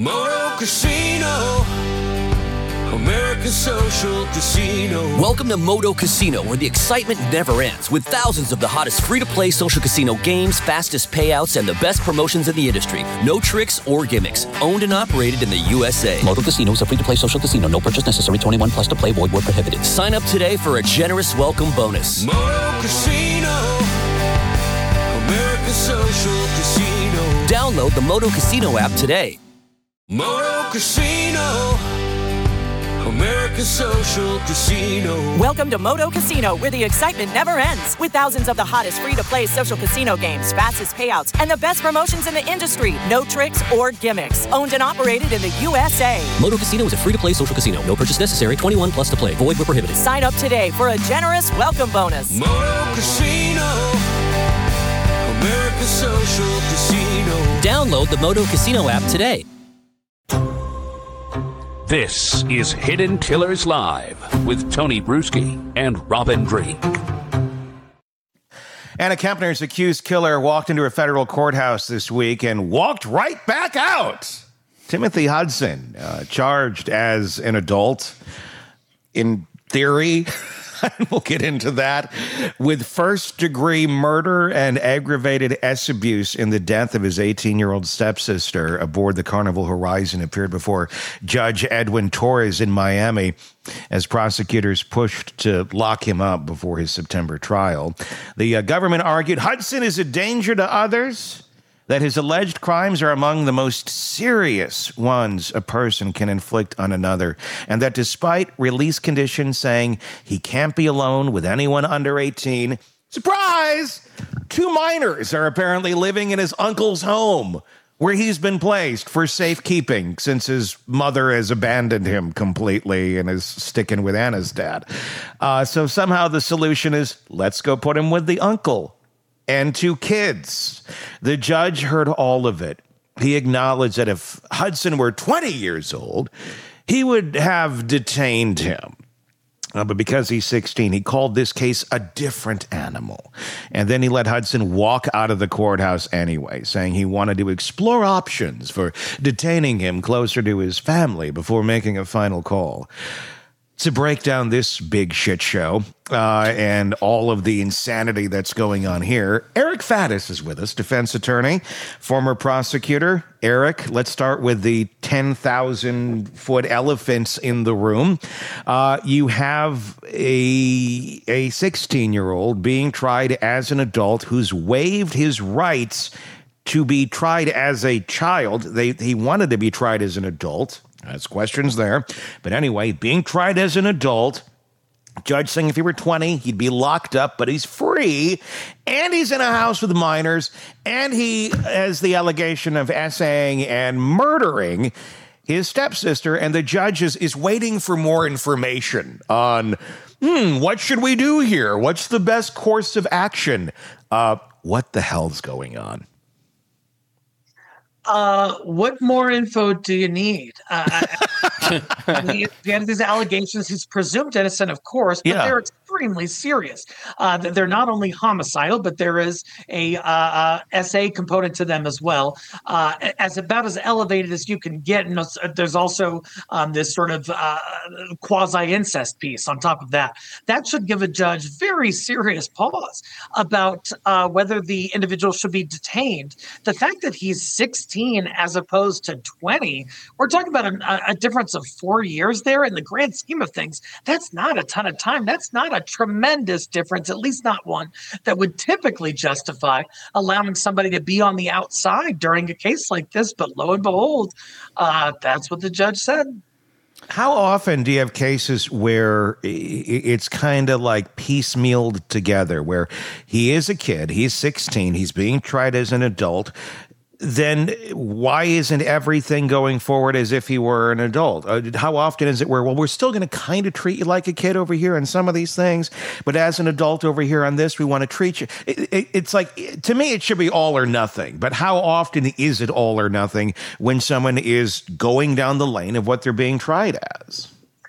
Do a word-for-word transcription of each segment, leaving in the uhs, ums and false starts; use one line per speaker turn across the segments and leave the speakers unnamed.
Moto Casino, American Social Casino.
Welcome to Moto Casino, where the excitement never ends, with thousands of the hottest free-to-play social casino games, fastest payouts, and the best promotions in the industry. No tricks or gimmicks. Owned and operated in the U S A.
Moto Casino is a free-to-play social casino. No purchase necessary. twenty-one plus to play. Void where prohibited.
Sign up today for a generous welcome bonus.
Moto Casino, American Social Casino.
Download the Moto Casino app today.
Moto Casino, American Social Casino.
Welcome to Moto Casino, where the excitement never ends, with thousands of the hottest free-to-play social casino games, fastest payouts, and the best promotions in the industry. No tricks or gimmicks. Owned and operated in the U S A.
Moto Casino is a free-to-play social casino. No purchase necessary. twenty-one plus to play. Void where prohibited.
Sign up today for a generous welcome bonus.
Moto Casino, American Social Casino.
Download the Moto Casino app today.
This is Hidden Killers Live with Tony Bruschi and Robin Drake.
Anna Kempner's accused killer walked into a federal courthouse this week and walked right back out. Timothy Hudson, uh, charged as an adult, in theory, we'll get into that, with first-degree murder and aggravated S abuse in the death of his eighteen-year-old stepsister aboard the Carnival Horizon, appeared before Judge Edwin Torres in Miami as prosecutors pushed to lock him up before his September trial. The uh, government argued Hudson is a danger to others, that his alleged crimes are among the most serious ones a person can inflict on another, and that despite release conditions saying he can't be alone with anyone under eighteen, surprise, two minors are apparently living in his uncle's home, where he's been placed for safekeeping since his mother has abandoned him completely and is sticking with Anna's dad. Uh, so somehow the solution is, let's go put him with the uncle and two kids. The judge heard all of it. He acknowledged that if Hudson were twenty years old, he would have detained him. Uh, but because he's sixteen, he called this case a different animal. And then he let Hudson walk out of the courthouse anyway, saying he wanted to explore options for detaining him closer to his family before making a final call. To break down this big shit show uh, and all of the insanity that's going on here, Eric Faddis is with us, defense attorney, former prosecutor. Eric, let's start with the ten thousand foot elephants in the room. Uh, you have a a sixteen-year-old being tried as an adult who's waived his rights to be tried as a child. They, he wanted to be tried as an adult. There's questions there. But anyway, being tried as an adult, judge saying if he were twenty, he'd be locked up, but he's free, and he's in a house with minors, and he has the allegation of essaying and murdering his stepsister, and the judge is, is waiting for more information on, hmm, what should we do here? What's the best course of action? Uh, what the hell's going on?
Uh, what more info do you need? Uh, he, he had these allegations. He's presumed innocent, of course, but
Yeah.
they're extremely serious. Uh, they're not only homicidal, but there is a uh, uh, S A component to them as well. Uh, as about as elevated as you can get. And there's also um, this sort of uh, quasi-incest piece on top of that. That should give a judge very serious pause about uh, whether the individual should be detained. The fact that he's sixteen as opposed to twenty, we're talking about a, a difference of four years there. In the grand scheme of things, that's not a ton of time. That's not a tremendous difference, at least not one that would typically justify allowing somebody to be on the outside during a case like this. But lo and behold, uh, that's what the judge said.
How often do you have cases where it's kind of like piecemealed together, where he is a kid, he's sixteen, he's being tried as an adult? Then why isn't everything going forward as if he were an adult? Uh, how often is it where, well, we're still going to kind of treat you like a kid over here on some of these things, but as an adult over here on this, we want to treat you. It, it, it's like, to me, it should be all or nothing. But how often is it all or nothing when someone is going down the lane of what they're being tried as?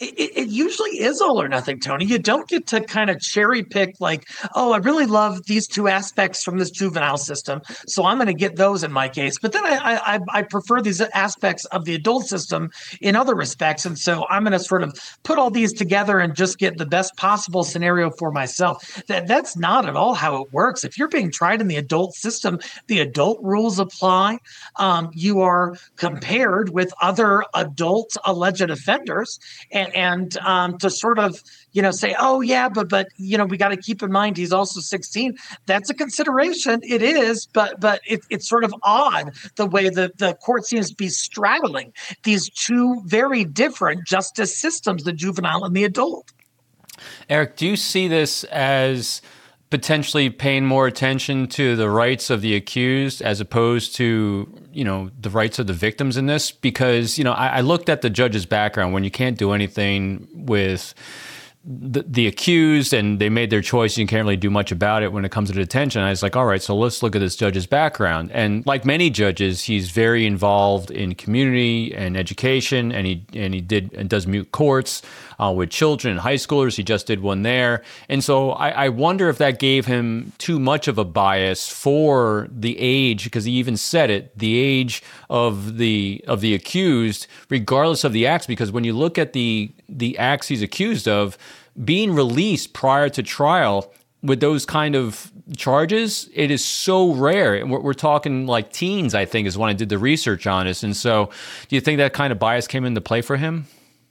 It, it usually is all or nothing, Tony. You don't get to kind of cherry pick like, oh, I really love these two aspects from this juvenile system, so I'm going to get those in my case. But then I, I I prefer these aspects of the adult system in other respects, and so I'm going to sort of put all these together and just get the best possible scenario for myself. That that's not at all how it works. If you're being tried in the adult system, the adult rules apply. Um, you are compared with other adult alleged offenders, and and um, to sort of, you know, say, oh, yeah, but, but you know, we got to keep in mind he's also sixteen. That's a consideration. It is, but but it, it's sort of odd the way that the court seems to be straddling these two very different justice systems, the juvenile and the adult.
Eric, do you see this as potentially paying more attention to the rights of the accused as opposed to, you know, the rights of the victims in this? Because, you know, I, I looked at the judge's background when you can't do anything with the, the accused and they made their choice. You can't really do much about it when it comes to detention. I was like, all right, so let's look at this judge's background. And like many judges, he's very involved in community and education, and he and he did and does moot courts uh, with children and high schoolers. He just did one there. And so I, I wonder if that gave him too much of a bias for the age, because he even said it, the age of the of the accused, regardless of the acts. Because when you look at the the acts he's accused of, being released prior to trial with those kind of charges, it is so rare. And we're, we're talking like teens, I think, is when I did the research on this. And so do you think that kind of bias came into play for him?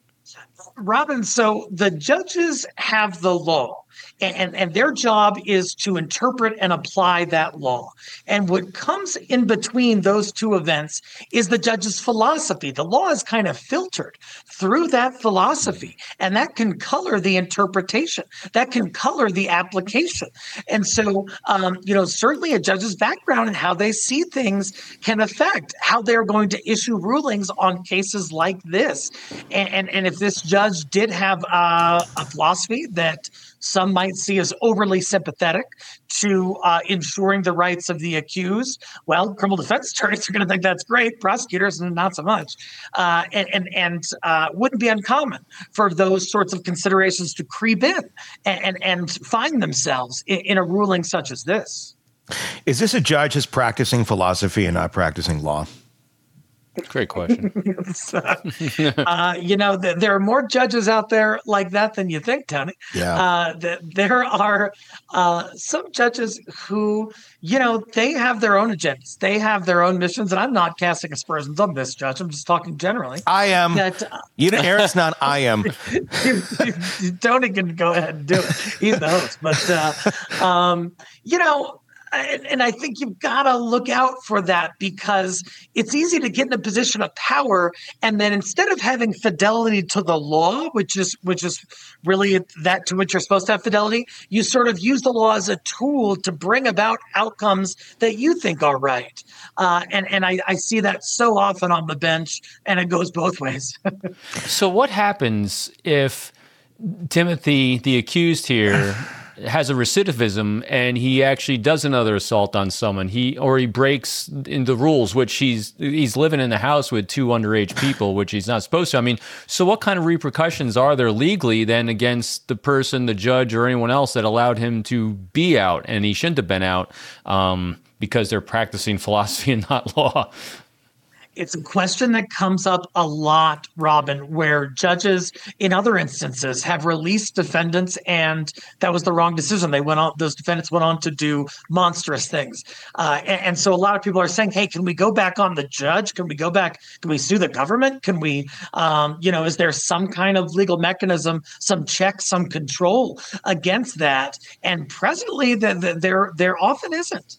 Robin, so the judges have the law. And, and their job is to interpret and apply that law. And what comes in between those two events is the judge's philosophy. The law is kind of filtered through that philosophy, and that can color the interpretation. That can color the application. And so, um, you know, certainly a judge's background and how they see things can affect how they're going to issue rulings on cases like this. And, and, and if this judge did have uh, a philosophy that some might see as overly sympathetic to uh, ensuring the rights of the accused, well, criminal defense attorneys are going to think that's great. Prosecutors, not so much. Uh, and and, and uh, wouldn't be uncommon for those sorts of considerations to creep in and, and, and find themselves in, in a ruling such as this.
Is this a judge who's practicing philosophy and not practicing law?
Great question.
uh, you know, th- there are more judges out there like that than you think, Tony.
Yeah.
Uh, th- there are uh, some judges who, you know, they have their own agendas. They have their own missions. And I'm not casting aspersions on this judge. I'm just talking generally.
I am.
That, uh,
you know, Eric's not I am.
Tony can go ahead and do it. He's the host. But, uh, um, you know, And, and I think you've got to look out for that, because it's easy to get in a position of power, and then instead of having fidelity to the law, which is which is really that to which you're supposed to have fidelity, you sort of use the law as a tool to bring about outcomes that you think are right. Uh, and and I, I see that so often on the bench, and it goes both ways.
So what happens if Timothy, the accused here, has a recidivism and he actually does another assault on someone, he or he breaks in the rules, which he's he's living in the house with two underage people, which he's not supposed to? I mean, so what kind of repercussions are there legally then against the person, the judge, or anyone else that allowed him to be out, and he shouldn't have been out um, because they're practicing philosophy and not law?
It's a question that comes up a lot, Robin, where judges in other instances have released defendants, and that was the wrong decision. They went on; those defendants went on to do monstrous things, uh, and, and so a lot of people are saying, "Hey, can we go back on the judge? Can we go back? Can we sue the government? Can we, um, you know, is there some kind of legal mechanism, some check, some control against that?" And presently, the, the, there there often isn't.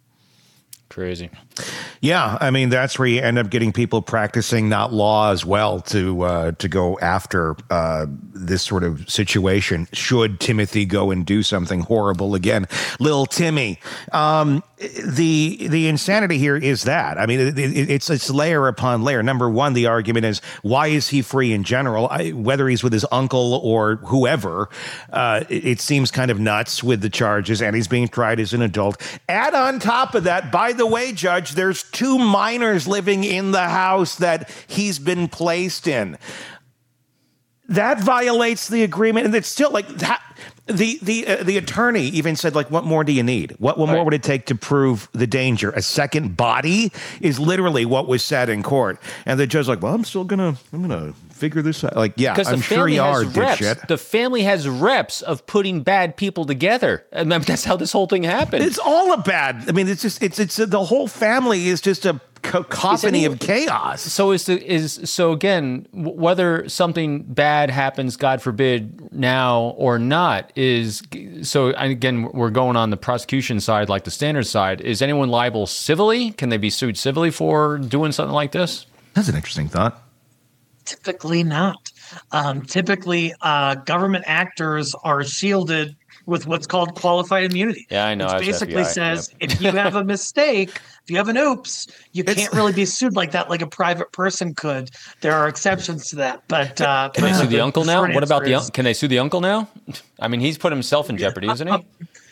Crazy.
Yeah, I mean, that's where you end up getting people practicing not law as well to uh, to go after uh, this sort of situation. Should Timothy go and do something horrible again? Little Timmy. Um, the the insanity here is that, I mean, it, it, it's it's layer upon layer. Number one, the argument is, why is he free in general? I, whether he's with his uncle or whoever, uh, it, it seems kind of nuts with the charges, and he's being tried as an adult. Add on top of that, by the way, Judge, there's two minors living in the house that he's been placed in. that violates the agreement, and it's still like that. The the uh, the attorney even said, like, what more do you need? What, what more
right.
would it take to prove the danger? A second body is literally what was said in court, and the judge's like, well, I'm still gonna I'm gonna figure this out. Like, yeah, I'm sure you are, dipshit.
The family has reps of putting bad people together. I mean, that's how this whole thing happened.
It's all a bad. I mean, it's just it's it's the whole family is just a cacophony of chaos.
So is the is so again, w- whether something bad happens, God forbid, now or not, is so again we're going on the prosecution side, like the standard side. Is anyone liable civilly? Can they be sued civilly for doing something like this?
That's an interesting thought.
Typically not. Um, typically, uh, government actors are shielded with what's called qualified immunity.
Yeah, I know.
Which
I was
basically
F B I.
says yep. if you have a mistake, if you have an oops, you
It's,
can't really be sued like that, like a private person could. There are exceptions to that. But uh,
can they sue the, the uncle now? What about the
is,
can they sue the uncle now? I mean, he's put himself in jeopardy, isn't he?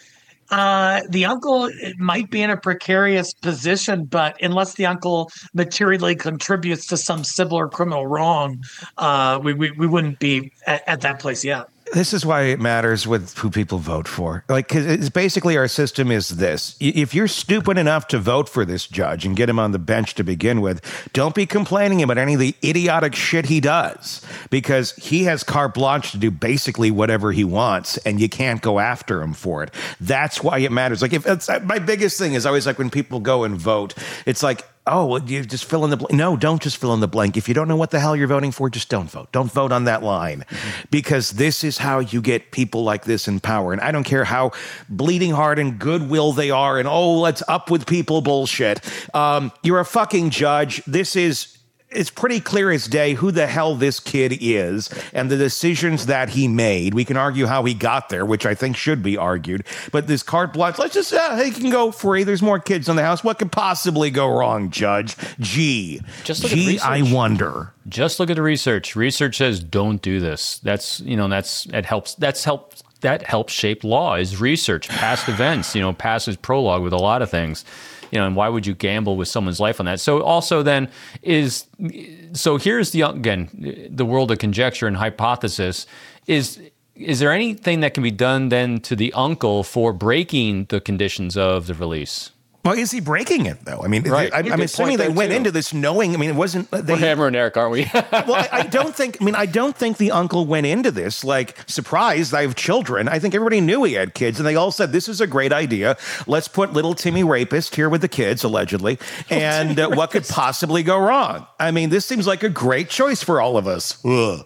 Uh, the uncle might be in a precarious position, but unless the uncle materially contributes to some civil or criminal wrong, uh, we, we we wouldn't be at, at that place yet.
This is why it matters with who people vote for. Like, because it's basically our system is this. If you're stupid enough to vote for this judge and get him on the bench to begin with, don't be complaining about any of the idiotic shit he does, because he has carte blanche to do basically whatever he wants, and you can't go after him for it. That's why it matters. Like, if it's, my biggest thing is always like when people go and vote, it's like, oh, well, you just fill in the blank. No, don't just fill in the blank. If you don't know what the hell you're voting for, just don't vote. Don't vote on that line, mm-hmm. because this is how you get people like this in power. And I don't care how bleeding heart and goodwill they are and, oh, let's up with people bullshit. Um, you're a fucking judge. This is... It's pretty clear as day who the hell this kid is and the decisions that he made. We can argue how he got there, which I think should be argued. But this carte blanche, let's just, uh, he can go free. There's more kids in the house. What could possibly go wrong, Judge? Gee.
Just look
Gee,
at
I wonder.
Just look at the research. Research says don't do this. That's, you know, that's, it helps, that's helped. That helps shape law is research, past events, you know, past is prologue with a lot of things. You know, and why would you gamble with someone's life on that? So also then is, so here's the, again, the world of conjecture and hypothesis is, is there anything that can be done then to the uncle for breaking the conditions of the release?
Well, is he breaking it, though? I mean,
right.
I, I'm assuming they went too. into this knowing, I mean, it wasn't... They,
We're hammering Eric, aren't we?
well, I, I don't think, I mean, I don't think the uncle went into this, like, surprised, I have children. I think everybody knew he had kids, and they all said, this is a great idea. Let's put little Timmy Rapist here with the kids, allegedly, and uh, what could possibly go wrong? I mean, this seems like a great choice for all of us. Ugh.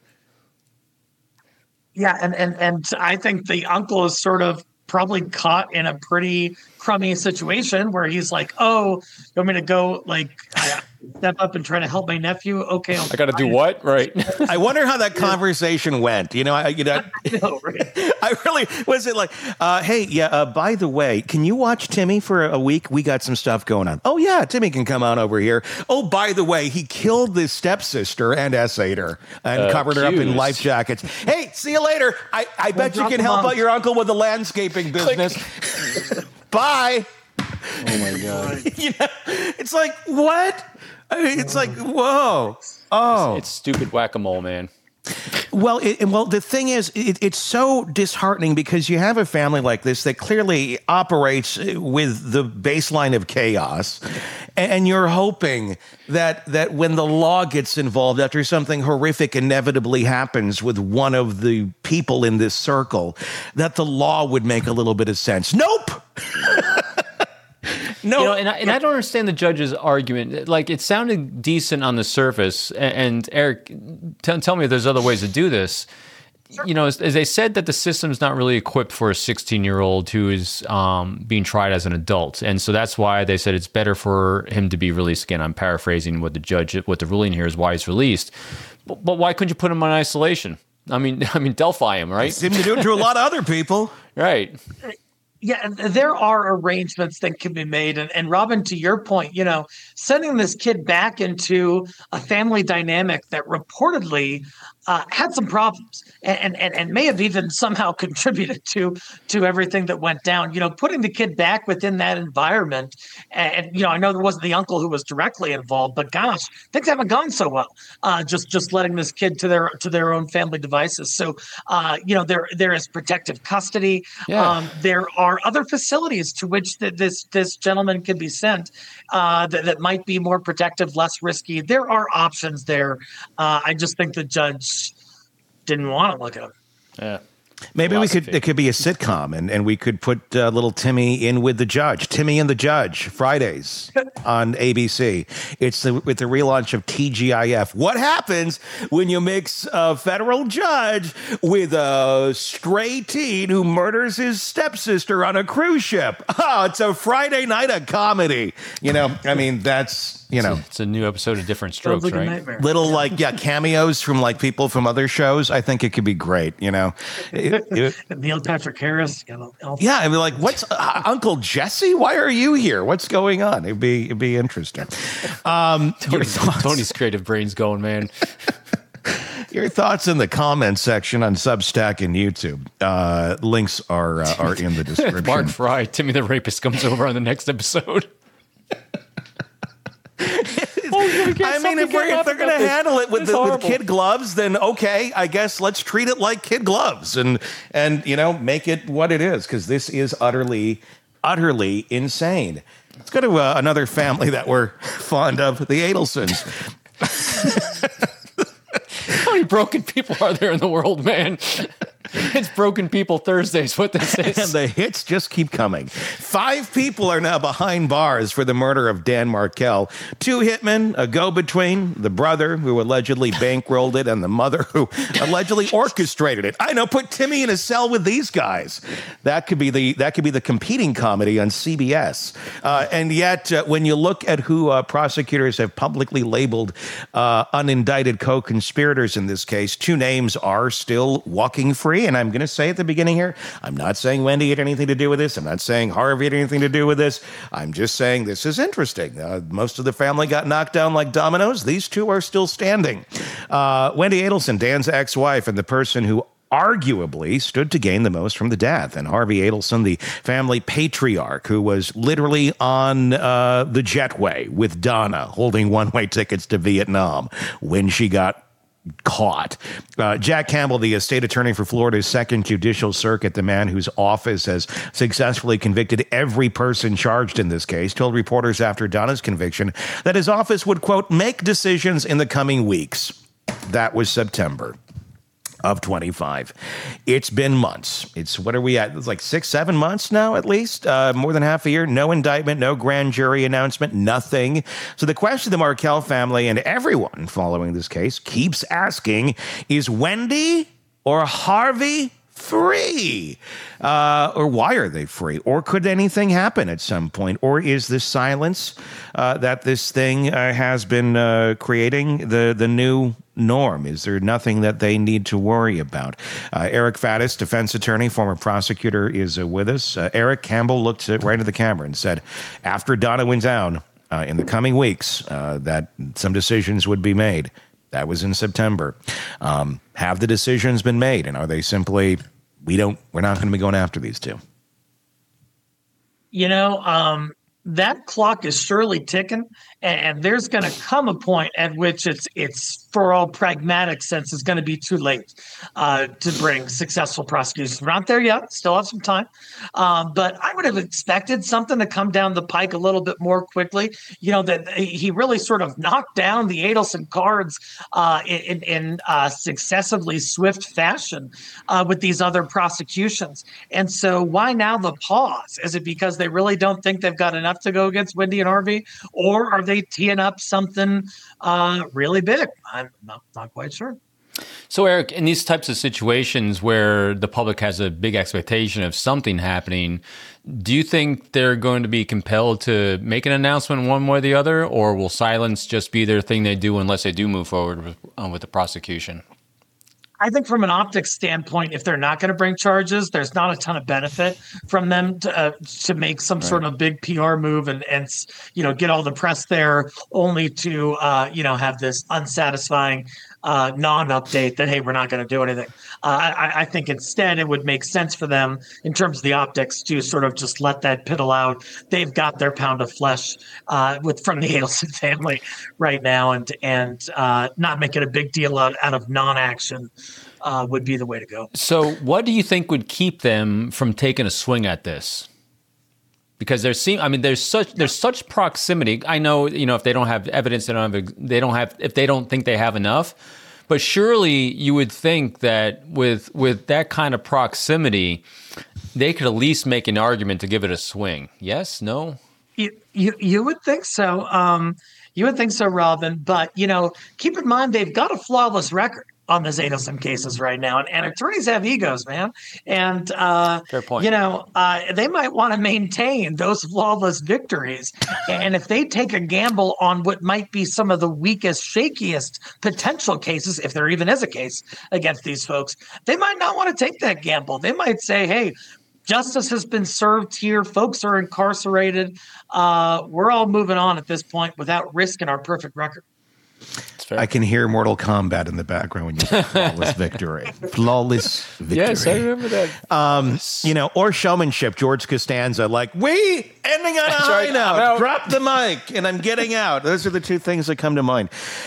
Yeah, and, and, and I think the uncle is sort of probably caught in a pretty crummy situation where he's like, oh, you want me to go like step up and try to help my nephew? Okay. I'll
I got to do what? Right.
I wonder how that conversation went. You know, I, you know,
I, know, right?
I really, was it like, uh, hey, yeah, uh, by the way, can you watch Timmy for a week? We got some stuff going on. Oh yeah, Timmy can come on over here. Oh, by the way, he killed this stepsister and essayed her and uh, covered her up in life jackets. Hey, see you later. I, I bet you can help out your uncle with the landscaping business. Bye.
Oh my God.
You know, it's like, what? I mean, it's like, whoa. Oh.
It's, it's stupid whack-a-mole, man.
Well, it, well, the thing is, it, it's so disheartening because you have a family like this that clearly operates with the baseline of chaos, and you're hoping that that when the law gets involved, after something horrific inevitably happens with one of the people in this circle, that the law would make a little bit of sense. Nope. No,
you know, and I, and I don't understand the judge's argument. Like, it sounded decent on the surface. And, and Eric, t- tell me if there's other ways to do this. Sure. You know, as, as they said that the system's not really equipped for a sixteen-year-old who is um, being tried as an adult, and so that's why they said it's better for him to be released. Again, I'm paraphrasing what the judge, what the ruling here is, why he's released. But, but why couldn't you put him on isolation? I mean, I mean, Delphi him, right?
Seem to do it to a lot of other people,
right?
Yeah, there are arrangements that can be made. And, and Robin, to your point, you know, sending this kid back into a family dynamic that reportedly uh, had some problems and, and and may have even somehow contributed to to everything that went down. You know, putting the kid back within that environment, and, and you know, I know there wasn't the uncle who was directly involved, but gosh, things haven't gone so well. Uh, just just letting this kid to their to their own family devices. So, uh, you know, there there is protective custody.
Yeah.
Um, there are other facilities to which the, this this gentleman can be sent uh, that, that might be more protective, less risky. There are options there. Uh, I just think the judge didn't want to look at him.
Yeah.
Maybe we could.
Philosophy.
It could be a sitcom, and, and we could put uh, little Timmy in with the judge. Timmy and the Judge, Fridays on A B C. It's the, with the relaunch of T G I F. What happens when you mix a federal judge with a stray teen who murders his stepsister on a cruise ship? Oh, it's a Friday night of comedy. You know, I mean, that's, you know.
It's a new episode of Different Strokes,
Sounds like a
right?
nightmare.
Little like yeah cameos from like people from other shows. I think it could be great. You know, It- it-
Neil Patrick Harris. You know, all-
yeah. I mean, like, what's uh, Uncle Jesse? Why are you here? What's going on? It'd be it'd be interesting. Um, your thoughts,
Tony's creative brain's going, man.
your thoughts in the comments section on Substack and YouTube. Uh, links are uh, are in the description.
Mark Fry, Timmy the Rapist comes over on the next episode.
I mean, if, we're, if they're going to handle it with, the, with kid gloves, then okay, I guess let's treat it like kid gloves and, and you know, make it what it is, because this is utterly, utterly insane. Let's go to uh, another family that we're fond of, the Adelsons.
How many broken people are there in the world, man? It's Broken People Thursdays, what this is.
And the hits just keep coming. Five people are now behind bars for the murder of Dan Markel. Two hitmen, a go-between, the brother who allegedly bankrolled it, and the mother who allegedly orchestrated it. I know, put Timmy in a cell with these guys. That could be the that could be the competing comedy on C B S. Uh, and yet, uh, when you look at who uh, prosecutors have publicly labeled uh, unindicted co-conspirators in this case, two names are still walking free. And I'm going to say at the beginning here, I'm not saying Wendy had anything to do with this. I'm not saying Harvey had anything to do with this. I'm just saying this is interesting. Uh, most of the family got knocked down like dominoes. These two are still standing. Uh, Wendy Adelson, Dan's ex-wife, and the person who arguably stood to gain the most from the death. And Harvey Adelson, the family patriarch, who was literally on uh, the jetway with Donna, holding one-way tickets to Vietnam when she got caught. Uh, Jack Campbell, the state attorney for Florida's second judicial circuit, the man whose office has successfully convicted every person charged in this case, told reporters after Donna's conviction that his office would, quote, make decisions in the coming weeks. That was September of twenty-five. It's been months. It's, what are we at? It's like six, seven months now, at least, uh, more than half a year. No indictment, no grand jury announcement, nothing. So the question the Markel family and everyone following this case keeps asking is Wendy or Harvey free? Uh, or why are they free? Or could anything happen at some point? Or is this silence uh, that this thing uh, has been uh, creating the, the new norm? Is there nothing that they need to worry about? Uh, Eric Faddis, defense attorney, former prosecutor, is uh, with us. Uh, Eric Campbell looked uh, right at the camera and said, after Donna went down uh, in the coming weeks, uh, that some decisions would be made. That was in September. Um, have the decisions been made? And are they simply, we don't, we're not going to be going after these two?
You know, um, that clock is surely ticking, and, and there's going to come a point at which it's it's for all pragmatic sense, it's going to be too late uh, to bring successful prosecutions. We're not there yet. Still have some time. Um, but I would have expected something to come down the pike a little bit more quickly. You know, that he really sort of knocked down the Adelson cards uh, in, in uh, successively swift fashion uh, with these other prosecutions. And so why now the pause? Is it because they really don't think they've got enough to go against Wendy and Harvey? Or are they teeing up something uh, really big? I'm not, not quite sure.
So, Eric, in these types of situations where the public has a big expectation of something happening, do you think they're going to be compelled to make an announcement one way or the other, or will silence just be their thing they do unless they do move forward with, uh, with the prosecution?
I think from an optics standpoint, if they're not going to bring charges, there's not a ton of benefit from them to uh, to make some right. sort of big P R move and and you know get all the press there, only to uh, you know have this unsatisfying uh, non-update that hey, we're not going to do anything. Uh, I, I think instead it would make sense for them in terms of the optics to sort of just let that piddle out. They've got their pound of flesh uh, with from the Adelson family right now, and and uh, not making a big deal out, out of non-action uh, would be the way to go.
So, what do you think would keep them from taking a swing at this? Because there seem, I mean, there's such there's such proximity. I know, you know, if they don't have evidence, they don't have, they don't have, if they don't think they have enough. But surely you would think that with with that kind of proximity, they could at least make an argument to give it a swing. Yes? No?
You you, you would think so. Um, you would think so, Robin. But, you know, keep in mind they've got a flawless record on the Adelson cases right now. And, and attorneys have egos, man. And, uh,
Fair point.
you know, uh, they might want to maintain those flawless victories. And if they take a gamble on what might be some of the weakest, shakiest potential cases, if there even is a case against these folks, they might not want to take that gamble. They might say, hey, justice has been served here. Folks are incarcerated. Uh, we're all moving on at this point without risking our perfect record.
I can hear Mortal Kombat in the background when you say flawless victory. Flawless victory.
Yes, I remember that.
Um, you know, or showmanship. George Costanza, like, we ending on a high note. Drop the mic, and I'm getting out. Those are the two things that come to mind.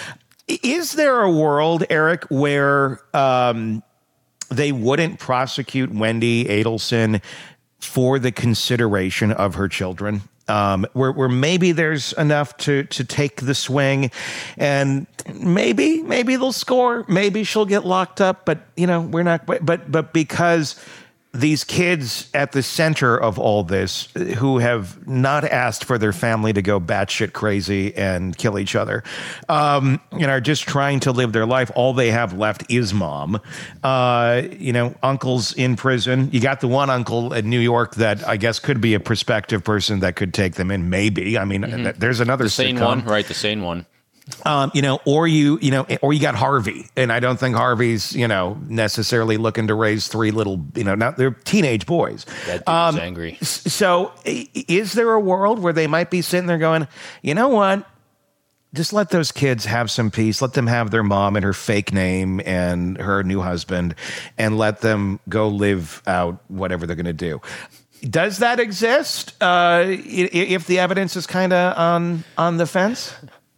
Is there a world, Eric, where um, they wouldn't prosecute Wendy Adelson for the consideration of her children? Um, where, where maybe there's enough to, to take the swing, and maybe, maybe they'll score. Maybe she'll get locked up, but you know, we're not, but, but, but because these kids at the center of all this who have not asked for their family to go batshit crazy and kill each other, um, you know, are just trying to live their life. All they have left is mom. Uh, you know, uncle's in prison. You got the one uncle in New York that I guess could be a prospective person that could take them in. Maybe. I mean, mm-hmm. there's another
the sane
sitcom.
one, right? The sane one.
Um, you know, or you, you know, or you got Harvey, and I don't think Harvey's, you know, necessarily looking to raise three little, you know, not they're teenage boys.
That dude's
um,
angry.
So, is there a world where they might be sitting there going, you know what? Just let those kids have some peace. Let them have their mom and her fake name and her new husband, and let them go live out whatever they're going to do. Does that exist? Uh, if the evidence is kind of on on the fence?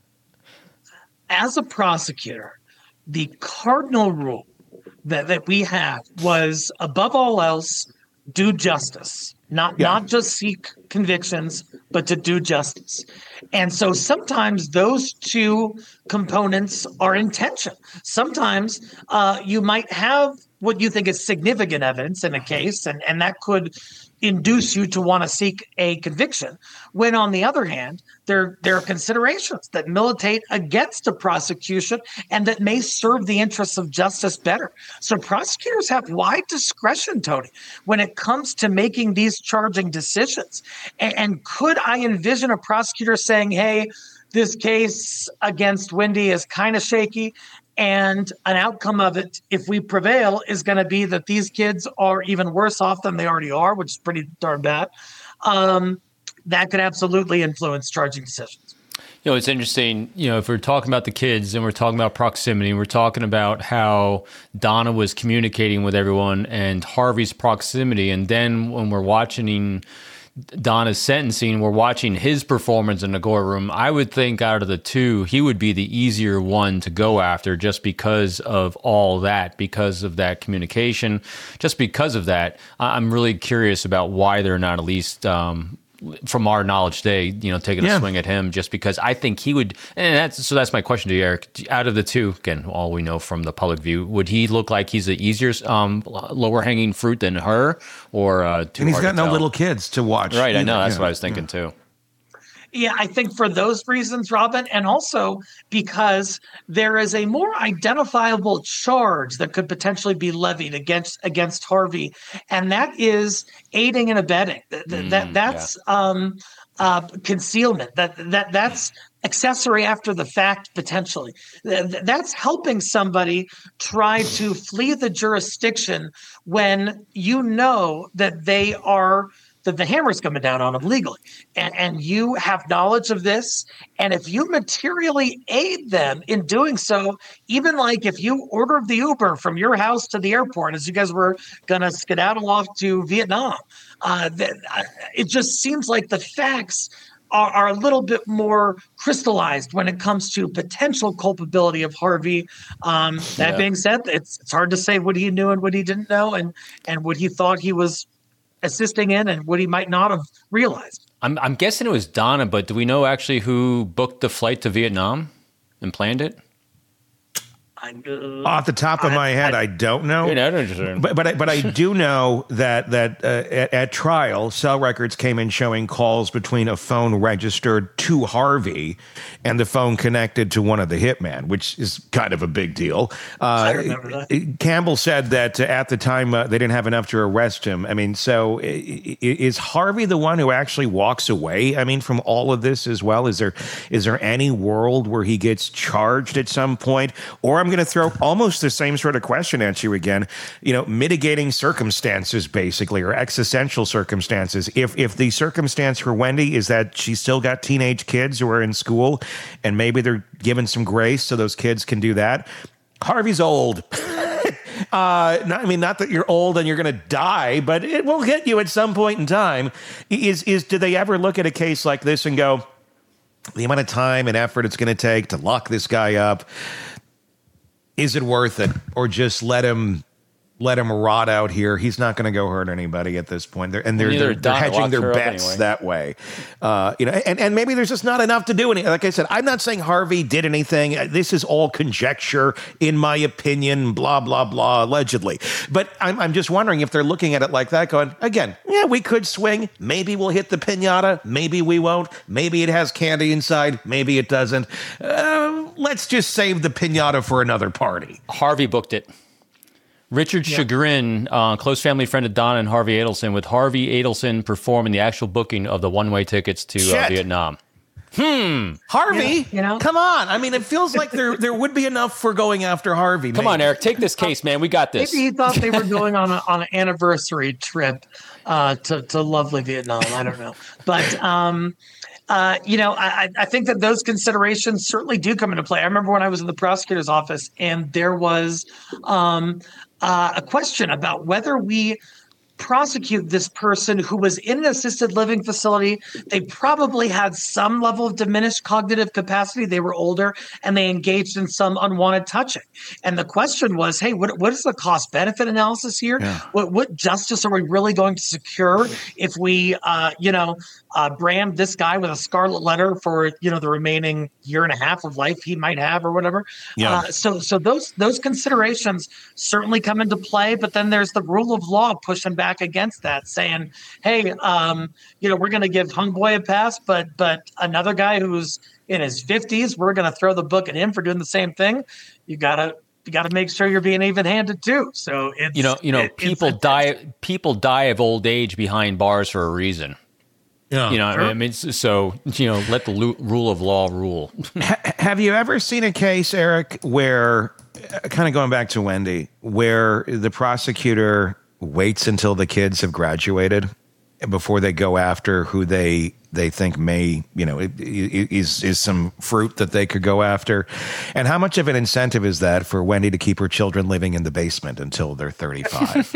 As a prosecutor, the cardinal rule that, that we have was, above all else, do justice. Not yeah. not just seek convictions, but to do justice. And so sometimes those two components are in tension. Sometimes uh, you might have what you think is significant evidence in a case, and, and that could induce you to want to seek a conviction, when on the other hand, there, there are considerations that militate against a prosecution and that may serve the interests of justice better. So prosecutors have wide discretion, Tony, when it comes to making these charging decisions. And, and could I envision a prosecutor saying, hey, this case against Wendy is kind of shaky, and an outcome of it, if we prevail, is going to be that these kids are even worse off than they already are, which is pretty darn bad. Um, that could absolutely influence charging decisions.
You know, it's interesting, you know, if we're talking about the kids and we're talking about proximity, and we're talking about how Donna was communicating with everyone and Harvey's proximity, and then when we're watching Donna's sentencing, we're watching his performance in the courtroom. I would think out of the two, he would be the easier one to go after, just because of all that, because of that communication, just because of that. I'm really curious about why they're not at least, um, from our knowledge today, you know, taking a yeah. swing at him, just because I think he would. And that's so. That's my question to you, Eric. Out of the two, again, all we know from the public view, would he look like he's the easier, um, lower hanging fruit than her, or uh, too
and he's
hard
got
to
no
tell?
little kids to watch.
Right, either. I know. That's
yeah.
what I was thinking
yeah.
too.
Yeah, I think for those reasons, Robin, and also because there is a more identifiable charge that could potentially be levied against against Harvey, and that is aiding and abetting. That,
Mm,
that that's yeah. um, uh, concealment. That that that's accessory after the fact, potentially. That's helping somebody try to flee the jurisdiction when you know that they are, that the hammer's coming down on them legally. And, and you have knowledge of this. And if you materially aid them in doing so, even like if you ordered the Uber from your house to the airport as you guys were going to skedaddle off to Vietnam, uh, that, uh, it just seems like the facts Are, are a little bit more crystallized when it comes to potential culpability of Harvey. Um, that
Yeah.
being said, it's it's hard to say what he knew and what he didn't know, and and what he thought he was assisting in, and what he might not have realized.
I'm, I'm guessing it was Donna, but do we know actually who booked the flight to Vietnam and planned it?
I, uh,
Off the top of
I-
my head,
I-
I, don't know.
You're not interested.
But but I, but I do know that that uh, at, at trial, cell records came in showing calls between a phone registered to Harvey and the phone connected to one of the hitmen, which is kind of a big deal. Uh,
I remember that.
Campbell said that uh, at the time uh, they didn't have enough to arrest him. I mean, so i- i- is Harvey the one who actually walks away? I mean, from all of this as well, is there is there any world where he gets charged at some point? Or I'm going to throw almost the same sort of question at you again. You know, mitigating circumstances, basically, or existential circumstances. If if the circumstance for Wendy is that she's still got teenage kids who are in school, and maybe they're given some grace so those kids can do that. Harvey's old. Uh, not, I mean, not that you're old and you're going to die, but it will hit you at some point in time. Is is do they ever look at a case like this and go, the amount of time and effort it's going to take to lock this guy up, is it worth it? Or just let him let him rot out here? He's not going to go hurt anybody at this point. They're, and they're,
Neither
they're, they're
Donna
hedging
locked
their
her up
bets
anyway.
that way. Uh, you know, and, and maybe there's just not enough to do. Any, like I said, I'm not saying Harvey did anything. This is all conjecture, in my opinion, blah, blah, blah, allegedly. But I'm, I'm just wondering if they're looking at it like that, going, again, yeah, we could swing. Maybe we'll hit the pinata. Maybe we won't. Maybe it has candy inside. Maybe it doesn't. Uh, let's just save the pinata for another party.
Harvey booked it. Richard Chagrin, uh, close family friend of Donna and Harvey Adelson, with Harvey Adelson performing the actual booking of the one-way tickets to uh,
Shit.
Vietnam.
Harvey,
you know?
come on. I mean, it feels like there there would be enough for going after Harvey.
Come
maybe.
on, Eric, take this case, man. We got this.
Maybe he thought they were going on a, on an anniversary trip uh, to to lovely Vietnam. I don't know, but um, uh, you know, I, I think that those considerations certainly do come into play. I remember when I was in the prosecutor's office, and there was um, uh, a question about whether we prosecute this person who was in an assisted living facility. They probably had some level of diminished cognitive capacity. They were older and they engaged in some unwanted touching. And the question was, hey, what, what is the cost benefit analysis here?
Yeah.
What, what justice are we really going to secure if we, uh, you know, uh, brand this guy with a scarlet letter for, you know, the remaining year and a half of life he might have or whatever?
Yeah.
Uh, so, so those, those considerations certainly come into play, but then there's the rule of law pushing back against that, saying, hey, um, you know, we're going to give Hung Boy a pass, but but another guy who's in his fifties, we're going to throw the book at him for doing the same thing. You gotta you gotta make sure you're being even-handed too. So it's
You know, you know,
it- it's
people
a-
die. People die of old age behind bars for a reason.
Yeah.
You know, I mean, so you know, let the lu- rule of law rule.
Ha- have you ever seen a case, Eric, where, uh, kind of going back to Wendy, where the prosecutor waits until the kids have graduated before they go after who they they think may, you know, is is some fruit that they could go after? And how much of an incentive is that for Wendy to keep her children living in the basement until they're thirty-five?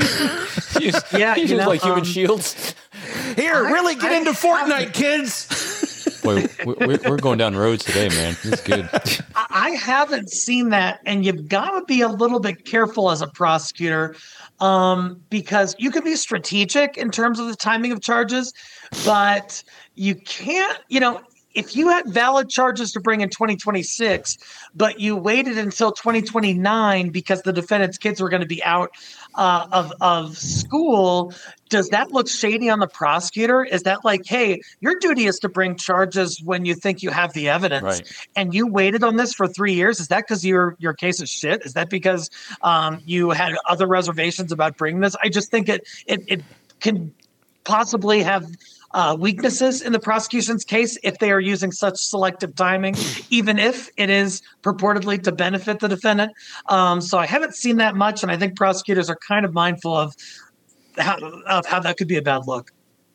Use,
Yeah,
use
you know,
like human
um,
shields.
Here, really get
I
into
haven't-
Fortnite, kids.
Boy, we're, we're going down roads today, man. It's good.
I I haven't seen that, and you've got to be a little bit careful as a prosecutor, um, because you can be strategic in terms of the timing of charges, but you can't, you know, if you had valid charges to bring in twenty twenty-six, but you waited until twenty twenty-nine because the defendant's kids were going to be out uh, of, of school, does that look shady on the prosecutor? Is that like, hey, your duty is to bring charges when you think you have the evidence,
Right.
and you waited on this for three years? Is that because your your case is shit? Is that because um, you had other reservations about bringing this? I just think it it, it can possibly have uh, weaknesses in the prosecution's case if they are using such selective timing, even if it is purportedly to benefit the defendant. Um, so I haven't seen that much, and I think prosecutors are kind of mindful of how, of how that could be a bad look.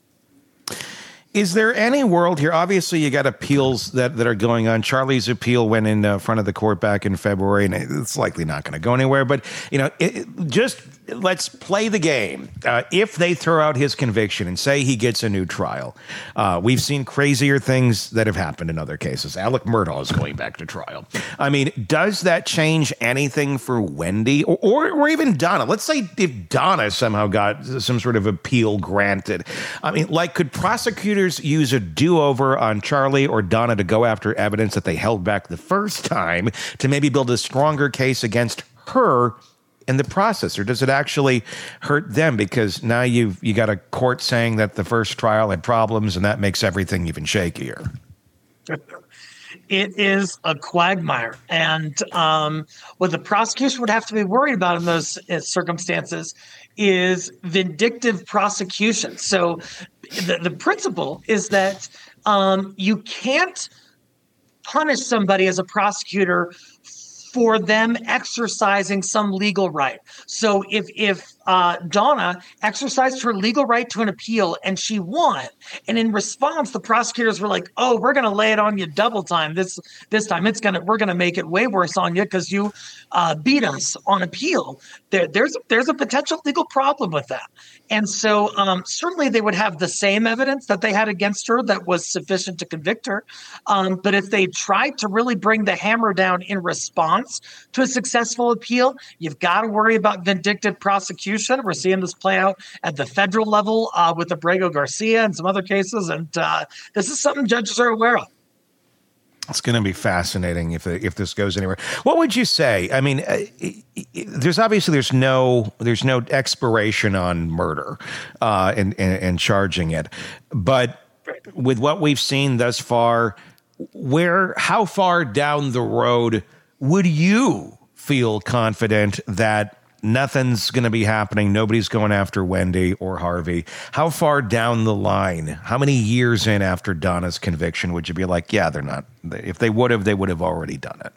Is there any world here? Obviously, you got appeals that, that are going on. Charlie's appeal went in uh, front of the court back in February, and it's likely not going to go anywhere. But, you know, it, it, just let's play the game. Uh, if they throw out his conviction and say he gets a new trial, uh, we've seen crazier things that have happened in other cases. Alec Murdaugh is going back to trial. I mean, does that change anything for Wendy or, or, or even Donna? Let's say if Donna somehow got some sort of appeal granted. I mean, like, could prosecutors use a do-over on Charlie or Donna to go after evidence that they held back the first time to maybe build a stronger case against her in the process? Or does it actually hurt them because now you've you got a court saying that the first trial had problems and that makes everything even shakier?
It is a quagmire. And um, what the prosecution would have to be worried about in those uh, circumstances is vindictive prosecution. So the, the principle is that um, you can't punish somebody as a prosecutor for them exercising some legal right. So if if uh, Donna exercised her legal right to an appeal and she won, and in response the prosecutors were like, "Oh, we're going to lay it on you double time this this time. It's gonna we're going to make it way worse on you because you uh, beat us on appeal." There there's there's a potential legal problem with that, and so um, certainly they would have the same evidence that they had against her that was sufficient to convict her. Um, but if they tried to really bring the hammer down in response to a successful appeal, you've got to worry about vindictive prosecution. We're seeing this play out at the federal level uh, with Abrego Garcia and some other cases, and uh, this is something judges are aware of.
It's going to be fascinating if if this goes anywhere. What would you say? I mean, uh, there's obviously there's no there's no expiration on murder uh, and, and and charging it, but with what we've seen thus far, where how far down the road would you feel confident that nothing's going to be happening? Nobody's going after Wendy or Harvey. How far down the line, how many years in after Donna's conviction would you be like, yeah, they're not, if they would have, they would have already done it?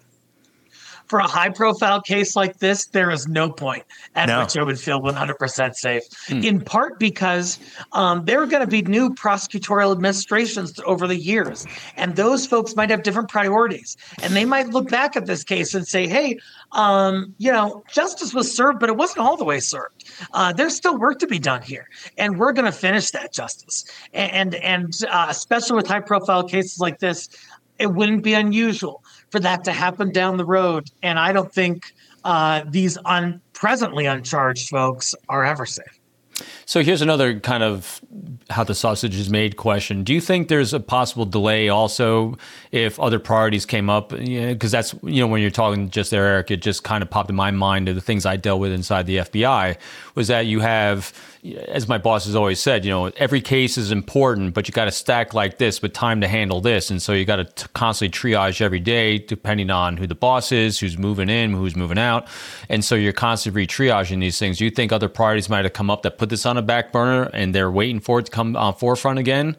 For a high-profile case like this, there is no point at
no.
which I would feel one hundred percent safe,
hmm.
in part because um, there are going to be new prosecutorial administrations over the years, and those folks might have different priorities, and they might look back at this case and say, hey, um, you know, justice was served, but it wasn't all the way served. Uh, there's still work to be done here, and we're going to finish that justice. And, and, and uh, especially with high-profile cases like this, it wouldn't be unusual for that to happen down the road. And I don't think uh, these un- presently uncharged folks are ever safe.
So here's another kind of how the sausage is made question. Do you think there's a possible delay also if other priorities came up? Because you know, that's, you know, when you're talking just there, Eric, it just kind of popped in my mind of the things I dealt with inside the F B I was that you have, as my boss has always said, you know, every case is important, but you got to stack like this with time to handle this. And so you got to t- constantly triage every day, depending on who the boss is, who's moving in, who's moving out. And so you're constantly re-triaging these things. Do you think other priorities might have come up that put this on a back burner and they're waiting for it to come on forefront again?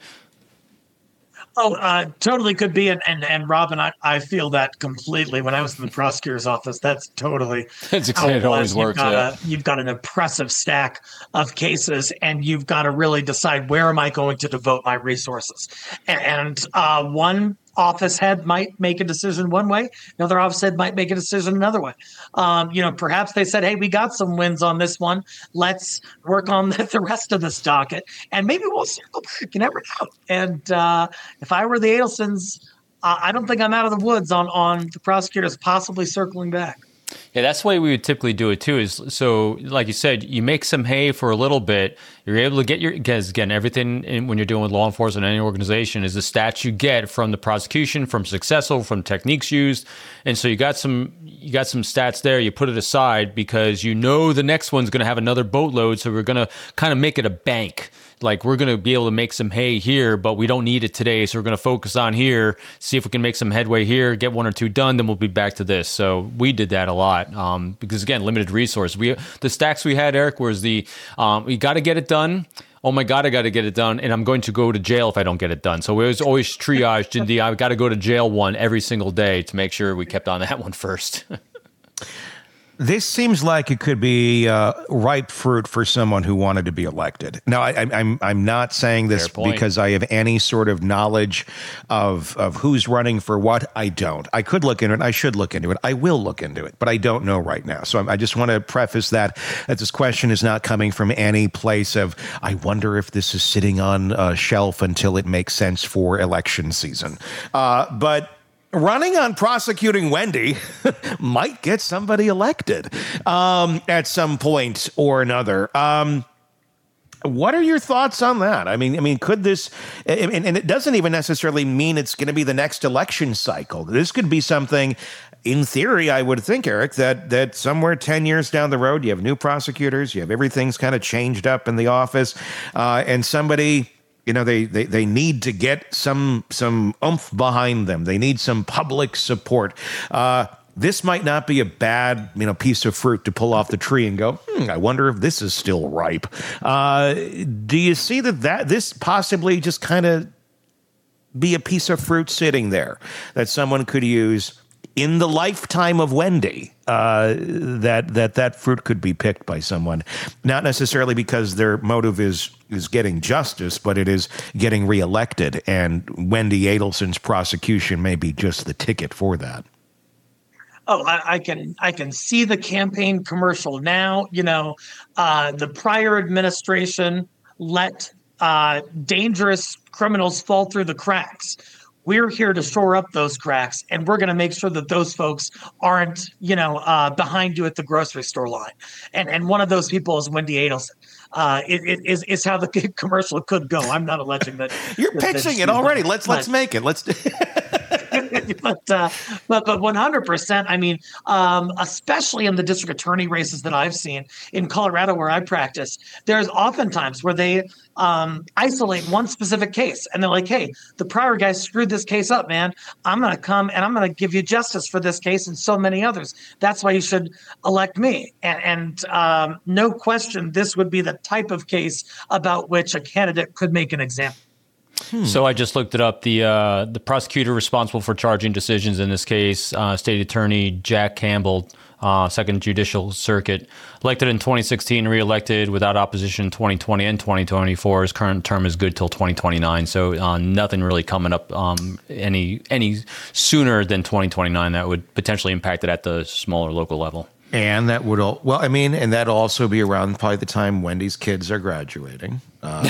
Oh, uh, totally could be. And, and, and Robin, I, I feel that completely. When I was in the prosecutor's office, that's totally
that's exactly how it always
you've
works.
Got
yeah.
a, you've got an impressive stack of cases, and you've got to really decide where am I going to devote my resources. And, and uh, one office head might make a decision one way. Another office head might make a decision another way. Um, you know, perhaps they said, hey, we got some wins on this one. Let's work on the, the rest of this docket. And maybe we'll circle back. You never know. And uh, if I were the Adelsons, uh, I don't think I'm out of the woods on, on the prosecutors possibly circling back.
Yeah, that's the way we would typically do it too. Is so, like you said, you make some hay for a little bit. You're able to get your, because again, everything in, when you're dealing with law enforcement in any organization is the stats you get from the prosecution, from successful, from techniques used, and so you got some, you got some stats there. You put it aside because you know the next one's going to have another boatload, so we're going to kind of make it a bank. Like, we're going to be able to make some hay here, but we don't need it today. So we're going to focus on here, see if we can make some headway here, get one or two done, then we'll be back to this. So we did that a lot um, because, again, limited resource. We The stacks we had, Eric, was the um, we got to get it done, oh my God, I got to get it done, and I'm going to go to jail if I don't get it done. So it was always triaged in the I've got to go to jail one every single day to make sure we kept on that one first.
This seems like it could be uh, ripe fruit for someone who wanted to be elected. Now, I, I, I'm I'm not saying this because I have any sort of knowledge of of who's running for what. I don't. I could look into it. I should look into it. I will look into it, but I don't know right now. So I'm, I just want to preface that that this question is not coming from any place of I wonder if this is sitting on a shelf until it makes sense for election season. Uh, but. Running on prosecuting Wendy might get somebody elected um, at some point or another. Um, what are your thoughts on that? I mean, I mean, could this? And, and it doesn't even necessarily mean it's going to be the next election cycle. This could be something. In theory, I would think, Eric, that that somewhere ten years down the road, you have new prosecutors, you have everything's kind of changed up in the office, uh, and somebody. You know, they, they they need to get some some oomph behind them. They need some public support. Uh, this might not be a bad, you know, piece of fruit to pull off the tree and go, hmm, I wonder if this is still ripe. Uh, do you see that, that this possibly just kind of be a piece of fruit sitting there that someone could use in the lifetime of Wendy, uh, that that that fruit could be picked by someone, not necessarily because their motive is is getting justice, but it is getting reelected, and Wendy Adelson's prosecution may be just the ticket for that.
Oh, I, I can I can see the campaign commercial now. You know, uh, the prior administration let uh, dangerous criminals fall through the cracks. We're here to shore up those cracks, and we're going to make sure that those folks aren't, you know, uh, behind you at the grocery store line. And and one of those people is Wendy Adelson. Uh, it, it is is how the commercial could go. I'm not alleging that.
You're that, pitching that it already. That, let's but, let's make it. Let's.
but, uh, but but one hundred percent. I mean, um, especially in the district attorney races that I've seen in Colorado, where I practice, there's oftentimes where they um, isolate one specific case, and they're like, "Hey, the prior guy screwed this case up, man. I'm going to come and I'm going to give you justice for this case and so many others. That's why you should elect me." And, and um, no question, this would be the type of case about which a candidate could make an example.
Hmm. So I just looked it up. The uh, the prosecutor responsible for charging decisions in this case, uh, State Attorney Jack Campbell, uh, Second Judicial Circuit, elected in twenty sixteen, reelected without opposition in twenty twenty and twenty twenty-four. His current term is good till twenty twenty-nine. So uh, nothing really coming up um, any any sooner than twenty twenty-nine that would potentially impact it at the smaller local level.
And that would, all, well, I mean, and that'll also be around probably the time Wendy's kids are graduating. Um,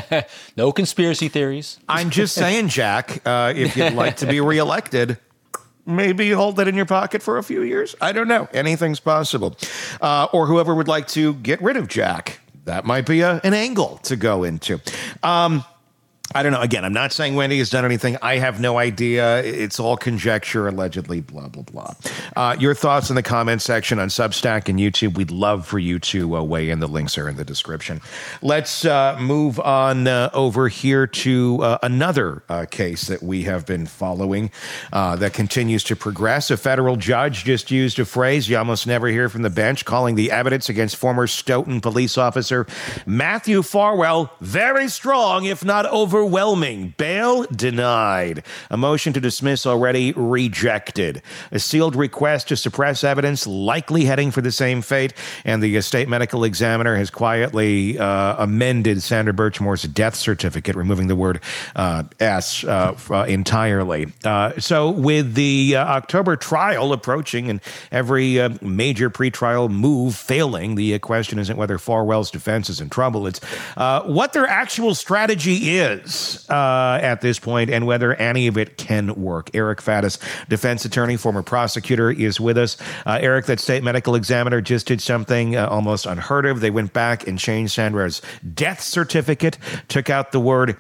no conspiracy theories.
I'm just saying, Jack, uh, if you'd like to be reelected, maybe hold that in your pocket for a few years. I don't know. Anything's possible. Uh, or whoever would like to get rid of Jack. That might be a, an angle to go into. Um, I don't know. Again, I'm not saying Wendy has done anything. I have no idea. It's all conjecture, allegedly, blah, blah, blah. Uh, your thoughts in the comment section on Substack and YouTube. We'd love for you to uh, weigh in. The links are in the description. Let's uh, move on uh, over here to uh, another uh, case that we have been following uh, that continues to progress. A federal judge just used a phrase you almost never hear from the bench, calling the evidence against former Stoughton police officer Matthew Farwell very strong, if not over overwhelming. Bail denied. A motion to dismiss already rejected. A sealed request to suppress evidence likely heading for the same fate. And the state medical examiner has quietly uh, amended Sandra Birchmore's death certificate, removing the word uh, S uh, uh, entirely. Uh, so with the uh, October trial approaching and every uh, major pretrial move failing, the question isn't whether Farwell's defense is in trouble. It's uh, what their actual strategy is. Uh, at this point, and whether any of it can work. Eric Faddis, defense attorney, former prosecutor, is with us. Uh, Eric, that state medical examiner just did something uh, almost unheard of. They went back and changed Sandra's death certificate, took out the word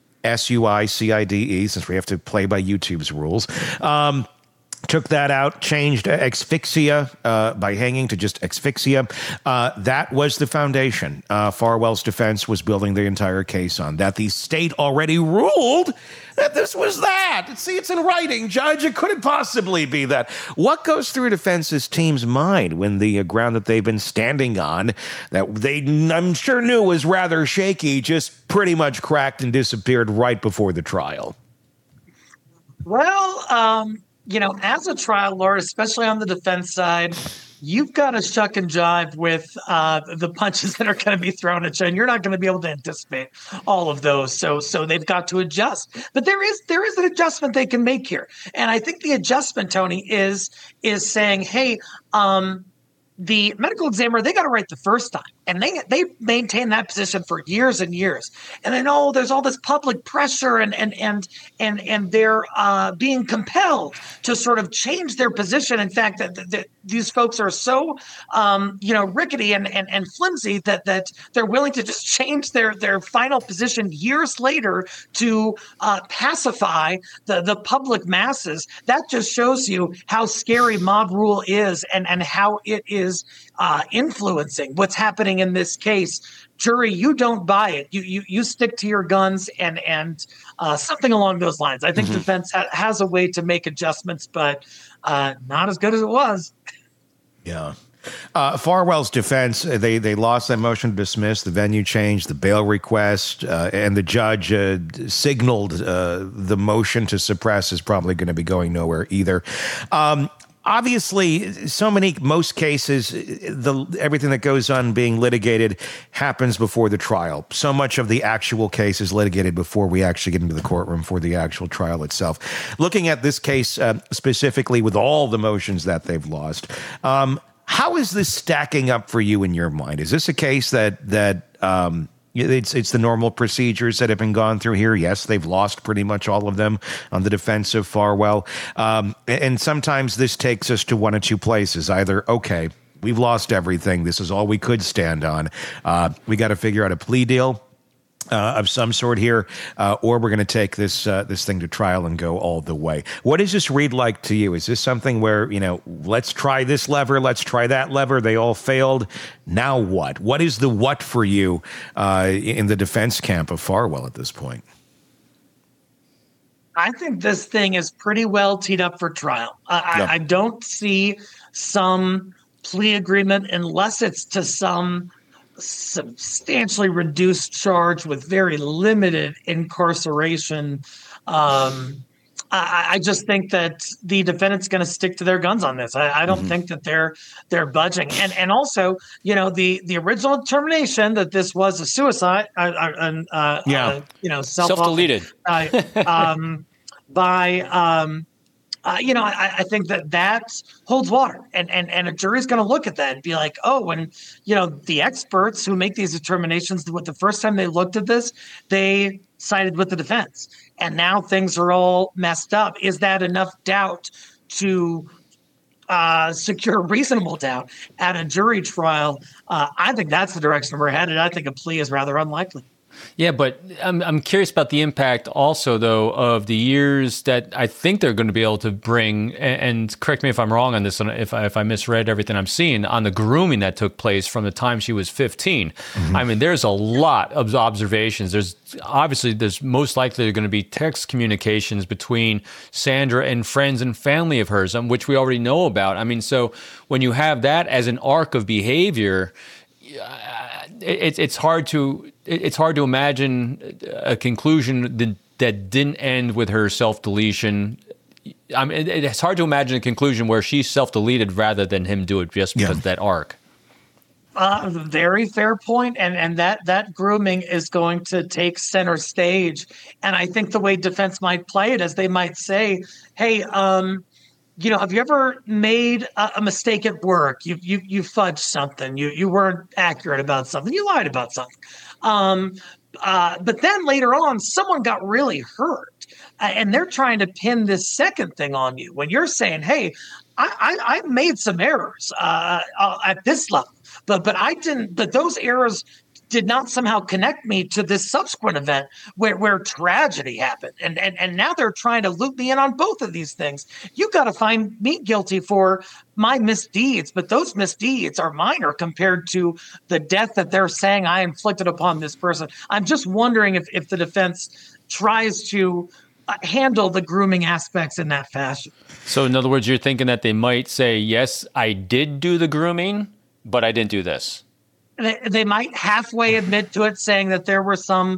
S U I C I D E, since we have to play by YouTube's rules. Um, Took that out, changed asphyxia uh, by hanging to just asphyxia. Uh, that was the foundation. Uh, Farwell's defense was building the entire case on that. The state already ruled that this was that. See, it's in writing, Judge. It couldn't possibly be that. What goes through a defense's team's mind when the uh, ground that they've been standing on, that they, I'm sure, knew was rather shaky, just pretty much cracked and disappeared right before the trial?
Well, um, you know, as a trial lawyer, especially on the defense side, you've got to shuck and jive with uh, the punches that are going to be thrown at you, and you're not going to be able to anticipate all of those. So, so they've got to adjust. But there is there is an adjustment they can make here, and I think the adjustment, Tony, is is saying, hey, um, the medical examiner, they got it right the first time. And they they maintain that position for years and years. And then, oh, there's all this public pressure, and and and and and they're uh, being compelled to sort of change their position. In fact, that, that these folks are so um, you know rickety and, and and flimsy that that they're willing to just change their their final position years later to uh, pacify the the public masses. That just shows you how scary mob rule is, and and how it is uh, influencing what's happening in this case. Jury, you don't buy it. You you you stick to your guns, and and uh, something along those lines. I think mm-hmm. defense ha- has a way to make adjustments, but uh, not as good as it was.
Yeah. Uh, Farwell's defense, they they lost that motion to dismiss, the venue change, the bail request, uh, and the judge uh, signaled uh, the motion to suppress is probably going to be going nowhere either. Um, Obviously, so many, most cases, the everything that goes on being litigated happens before the trial. So much of the actual case is litigated before we actually get into the courtroom for the actual trial itself. Looking at this case uh, specifically with all the motions that they've lost, um, how is this stacking up for you in your mind? Is this a case that that um, It's it's the normal procedures that have been gone through here? Yes, they've lost pretty much all of them on the defense of Farwell. Um, and sometimes this takes us to one of two places. Either, okay, we've lost everything. This is all we could stand on. Uh, we got to figure out a plea deal Uh, of some sort here, uh, or we're going to take this uh, this thing to trial and go all the way. What does this read like to you? Is this something where, you know, let's try this lever, let's try that lever, they all failed, now what? What is the what for you uh, in the defense camp of Farwell at this point?
I think this thing is pretty well teed up for trial. I,
Yep.
I, I don't see some plea agreement unless it's to some substantially reduced charge with very limited incarceration. Um, I, I just think that the defendant's going to stick to their guns on this. I, I don't mm-hmm. think that they're they're budging. And and also, you know, the the original determination that this was a suicide, uh, uh, uh,
yeah,
uh, you know, self
self-deleted
uh, um, by. Um, Uh, you know, I, I think that that holds water, and and and a jury's going to look at that and be like, oh, when you know the experts who make these determinations, what the first time they looked at this, they sided with the defense, and now things are all messed up. Is that enough doubt to uh, secure reasonable doubt at a jury trial? Uh, I think that's the direction we're headed. I think a plea is rather unlikely.
Yeah, but I'm I'm curious about the impact also, though, of the years that I think they're going to be able to bring, and, and correct me if I'm wrong on this, if I, if I misread everything I'm seeing, on the grooming that took place from the time she was fifteen. Mm-hmm. I mean, there's a lot of observations. There's obviously, there's most likely going to be text communications between Sandra and friends and family of hers, um, which we already know about. I mean, so when you have that as an arc of behavior, It's it's hard to it's hard to imagine a conclusion that, that didn't end with her self-deletion. I mean, it's hard to imagine a conclusion where she self-deleted rather than him do it just because yeah. of that arc.
Uh, very fair point, and and that that grooming is going to take center stage. And I think the way defense might play it is they might say, "Hey, um." You know, have you ever made a, a mistake at work? You you you fudged something. You you weren't accurate about something. You lied about something. Um, uh, but then later on, someone got really hurt, uh, and they're trying to pin this second thing on you. When you're saying, "Hey, I I, I made some errors uh, uh, at this level, but but I didn't. But those errors did not somehow connect me to this subsequent event where, where tragedy happened. And, and and now they're trying to loop me in on both of these things. You got to find me guilty for my misdeeds, but those misdeeds are minor compared to the death that they're saying I inflicted upon this person." I'm just wondering if, if the defense tries to uh, handle the grooming aspects in that fashion.
So in other words, you're thinking that they might say, yes, I did do the grooming, but I didn't do this.
They, they might halfway admit to it, saying that there were some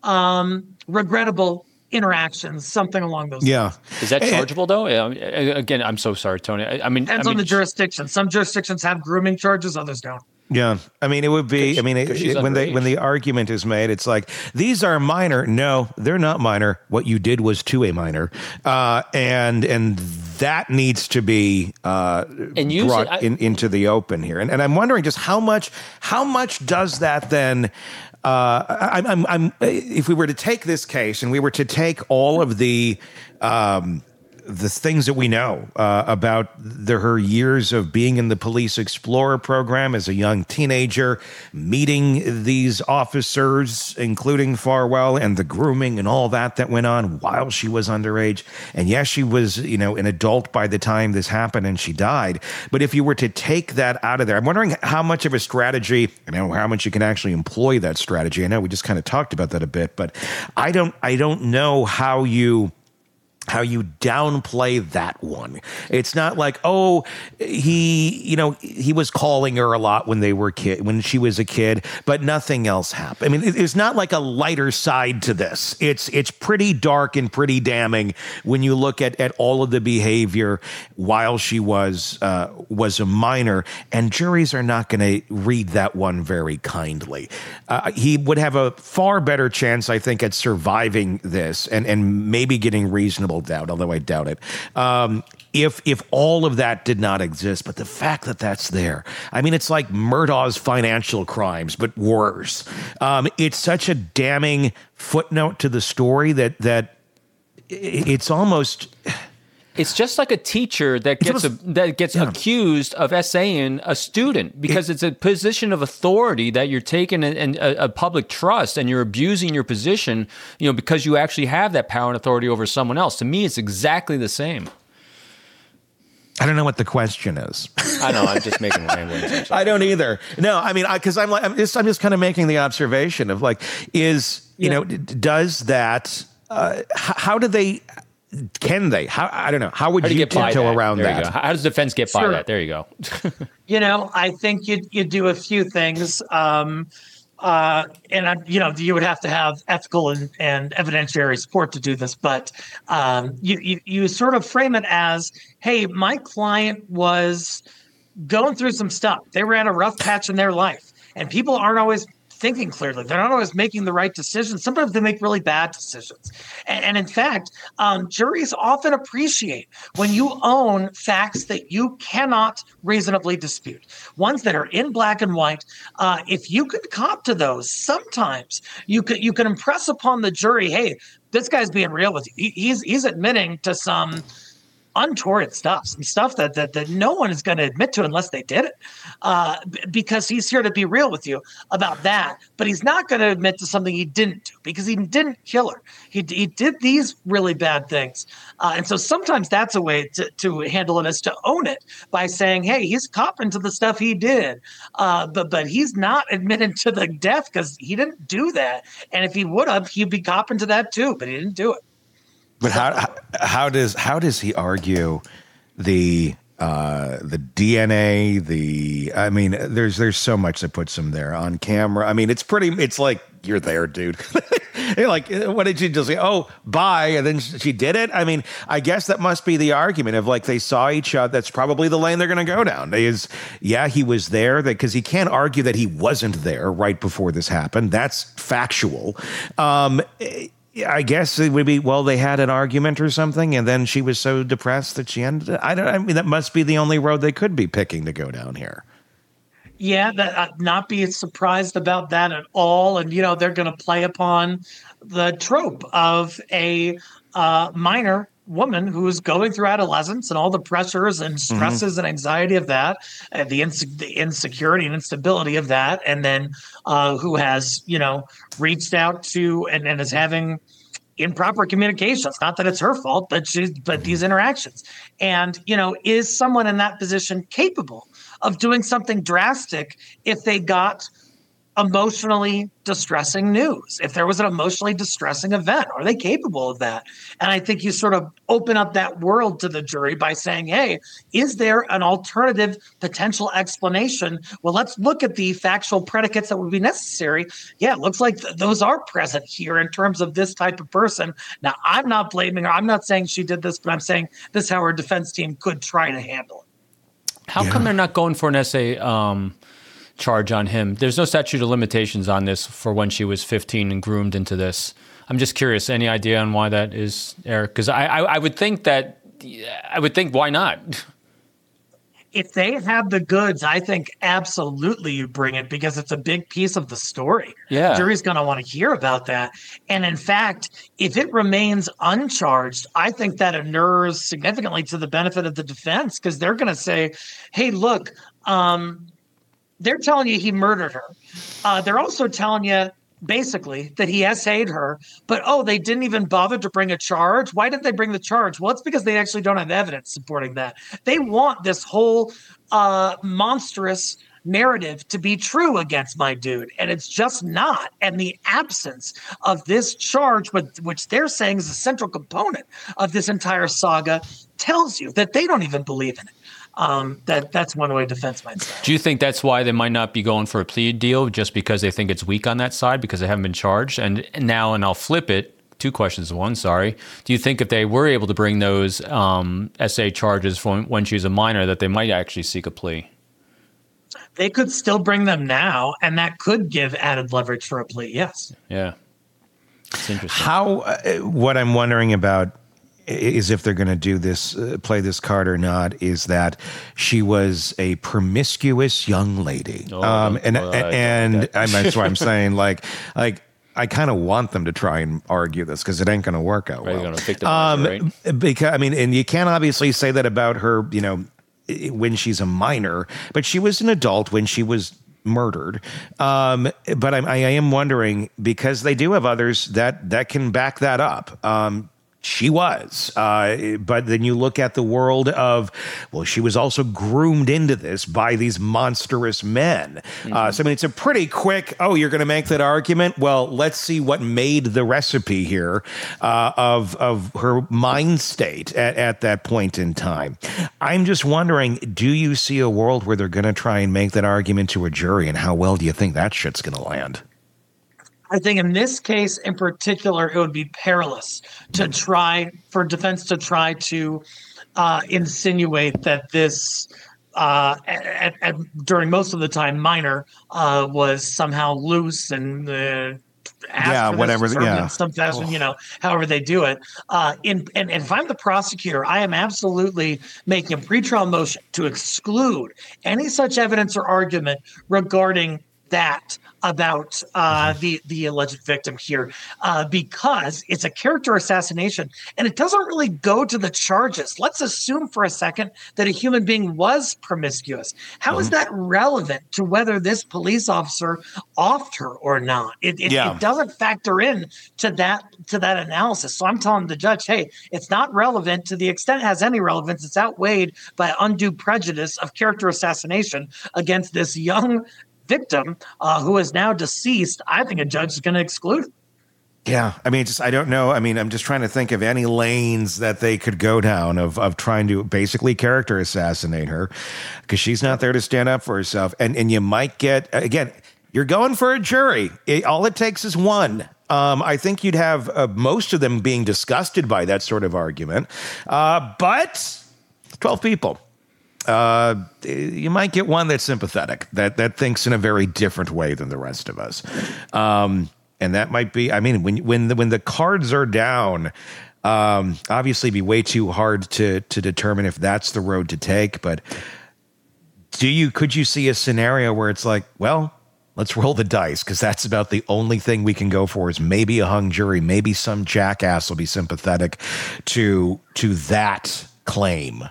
um, regrettable interactions, something along those
Yeah.
lines.
Is that chargeable, though? Yeah, Again, I'm so sorry, Tony. I, I mean,
Depends
I mean,
on the jurisdiction. Some jurisdictions have grooming charges, others don't.
Yeah, I mean, it would be. I mean, it, it, when they when the argument is made, it's like these are minor. No, they're not minor. What you did was to a minor, uh, and and that needs to be uh,
and use
brought
it, I,
in, into the open here. And and I'm wondering just how much how much does that then. Uh, I'm, I'm, I'm, if we were to take this case and we were to take all of the um, the things that we know uh, about the, her years of being in the Police Explorer program as a young teenager, meeting these officers, including Farwell, and the grooming and all that that went on while she was underage. And yes, she was, you know, an adult by the time this happened and she died. But if you were to take that out of there, I'm wondering how much of a strategy, I know how much you can actually employ that strategy. I know we just kind of talked about that a bit, but I don't, I don't know how you... how you downplay that one. It's not like, oh, he, you know, he was calling her a lot when they were kid, when she was a kid, but nothing else happened. I mean, it's not like a lighter side to this. It's it's pretty dark and pretty damning when you look at, at all of the behavior while she was uh, was a minor, and juries are not going to read that one very kindly. Uh, he would have a far better chance, I think, at surviving this and, and maybe getting reasonable doubt, although I doubt it, um, if if all of that did not exist. But the fact that that's there, I mean, it's like Murdaugh's Financial Crimes, but worse. Um, it's such a damning footnote to the story that that it's almost...
It's just like a teacher that gets a, that gets yeah. accused of essaying a student because it, it's a position of authority that you're taking in a, a public trust and you're abusing your position, you know, because you actually have that power and authority over someone else. To me, it's exactly the same.
I don't know what the question is.
I know. I'm just making ramblings.
I don't either. No, I mean, because I'm like, I'm just, I'm just kind of making the observation of like, is you yeah. know, does that? Uh, how, how do they? Can they? How I don't know. How would how you, you tiptoe around
there
that?
How does defense get
sure.
by that? There you go.
You know, I think you you do a few things, um, uh, and I, you know, you would have to have ethical and, and evidentiary support to do this. But um, you, you you sort of frame it as, hey, my client was going through some stuff. They were at a rough patch in their life, and people aren't always thinking clearly. They're not always making the right decisions. Sometimes they make really bad decisions. And, and in fact, um, juries often appreciate when you own facts that you cannot reasonably dispute, ones that are in black and white. Uh, if you could cop to those, sometimes you could you can impress upon the jury, hey, this guy's being real with you. He, he's he's admitting to some untoward stuff, some stuff that, that that no one is going to admit to unless they did it, uh, b- because he's here to be real with you about that. But he's not going to admit to something he didn't do because he didn't kill her. He he did these really bad things, uh, and so sometimes that's a way to, to handle it, is to own it by saying, "Hey, he's copping to the stuff he did, uh, but but he's not admitting to the death because he didn't do that. And if he would have, he'd be copping to that too, but he didn't do it."
But how how does how does he argue the uh, the D N A? The I mean, there's there's so much that puts him there on camera. I mean, it's pretty. It's like, you're there, dude. You're like, what did she just say? Oh, bye, and then she did it. I mean, I guess that must be the argument of like they saw each other. That's probably the lane they're going to go down. Is yeah, he was there because he can't argue that he wasn't there right before this happened. That's factual. Um, I guess it would be, well, they had an argument or something, and then she was so depressed that she ended it. I don't. I mean, that must be the only road they could be picking to go down here.
Yeah, that, uh, not be surprised about that at all. And, you know, they're going to play upon the trope of a uh, minor woman who's going through adolescence and all the pressures and stresses mm-hmm. and anxiety of that, and the, inse- the insecurity and instability of that, and then uh, who has, you know, reached out to and, and is having improper communications. Not that it's her fault, but she's but these interactions. And, you know, is someone in that position capable of doing something drastic if they got emotionally distressing news, if there was an emotionally distressing event, are they capable of that? And I think you sort of open up that world to the jury by saying, hey, is there an alternative potential explanation? Well, let's look at the factual predicates that would be necessary. Yeah, it looks like th- those are present here in terms of this type of person. Now, I'm not blaming her. I'm not saying she did this, but I'm saying this is how her defense team could try to handle it.
How
Yeah.
come they're not going for an S A um, charge on him? There's no statute of limitations on this for when she was fifteen and groomed into this. I'm just curious. Any idea on why that is, Eric? Because I, I, I would think that I would think why not?
If they have the goods, I think absolutely you bring it because it's a big piece of the story.
Yeah.
The jury's going to want to hear about that. And in fact, if it remains uncharged, I think that inures significantly to the benefit of the defense because they're going to say, hey, look, um, they're telling you he murdered her. Uh, they're also telling you basically that he S A'd her, but oh, they didn't even bother to bring a charge. Why didn't they bring the charge? Well, it's because they actually don't have evidence supporting that. They want this whole uh, monstrous narrative to be true against my dude, and it's just not. And the absence of this charge, with, which they're saying is a central component of this entire saga, tells you that they don't even believe in it. Um, that that's one way defense might say.
Do you think that's why they might not be going for a plea deal, just because they think it's weak on that side because they haven't been charged? And now, and I'll flip it. Two questions. One, sorry. Do you think if they were able to bring those um, S A charges from when she's a minor, that they might actually seek a plea?
They could still bring them now, and that could give added leverage for a plea. Yes.
Yeah. It's interesting.
How? Uh, what I'm wondering about is if they're going to do this, uh, play this card or not, is that she was a promiscuous young lady.
Oh,
um, and
well, I-
and I'm, that's what I'm saying. Like, like I kind of want them to try and argue this because it ain't going to work out
Right,
well.
you're gonna victimize her,
Um,
right?
Because I mean, and you can't obviously say that about her, you know, i- when she's a minor, but she was an adult when she was murdered. Um, but I'm, I am wondering, because they do have others that that can back that up. Um, she was, uh, but then you look at the world of, well, she was also groomed into this by these monstrous men.
Mm-hmm.
Uh, so I mean, it's a pretty quick, oh, you're going to make that argument? Well, let's see what made the recipe here uh, of of her mind state at, at that point in time. I'm just wondering, do you see a world where they're going to try and make that argument to a jury, and how well do you think that shit's going to land?
I think in this case in particular, it would be perilous to try for defense to try to uh, insinuate that this, uh, at, at, during most of the time, minor uh, was somehow loose and uh, asked
Yeah,
for this
whatever,
sort of
yeah.
in some fashion, you know, however they do it. Uh, in and, and if I'm the prosecutor, I am absolutely making a pretrial motion to exclude any such evidence or argument regarding that about uh, the the alleged victim here, uh, because it's a character assassination and it doesn't really go to the charges. Let's assume for a second that a human being was promiscuous. How is that relevant to whether this police officer offed her or not? It, it,
Yeah.
it doesn't factor in to that to that analysis. So I'm telling the judge, hey, it's not relevant to the extent it has any relevance. It's outweighed by undue prejudice of character assassination against this young victim uh, who is now deceased. I think a judge is going to exclude it.
Yeah, I mean, just I don't know. I mean, I'm just trying to think of any lanes that they could go down of of trying to basically character assassinate her, because she's not there to stand up for herself. And and you might get, again, you're going for a jury. It, all it takes is one. Um, I think you'd have uh, most of them being disgusted by that sort of argument, uh, but twelve people. Uh, you might get one that's sympathetic, that that thinks in a very different way than the rest of us. Um, and that might be, I mean, when when the, when the cards are down, um, obviously it'd be way too hard to to determine if that's the road to take. But do you could you see a scenario where it's like, well, let's roll the dice, because that's about the only thing we can go for is maybe a hung jury, maybe some jackass will be sympathetic to to that claim.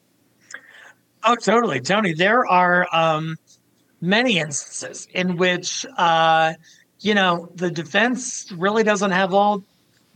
Oh, totally, Tony. There are um, many instances in which, uh, you know, the defense really doesn't have all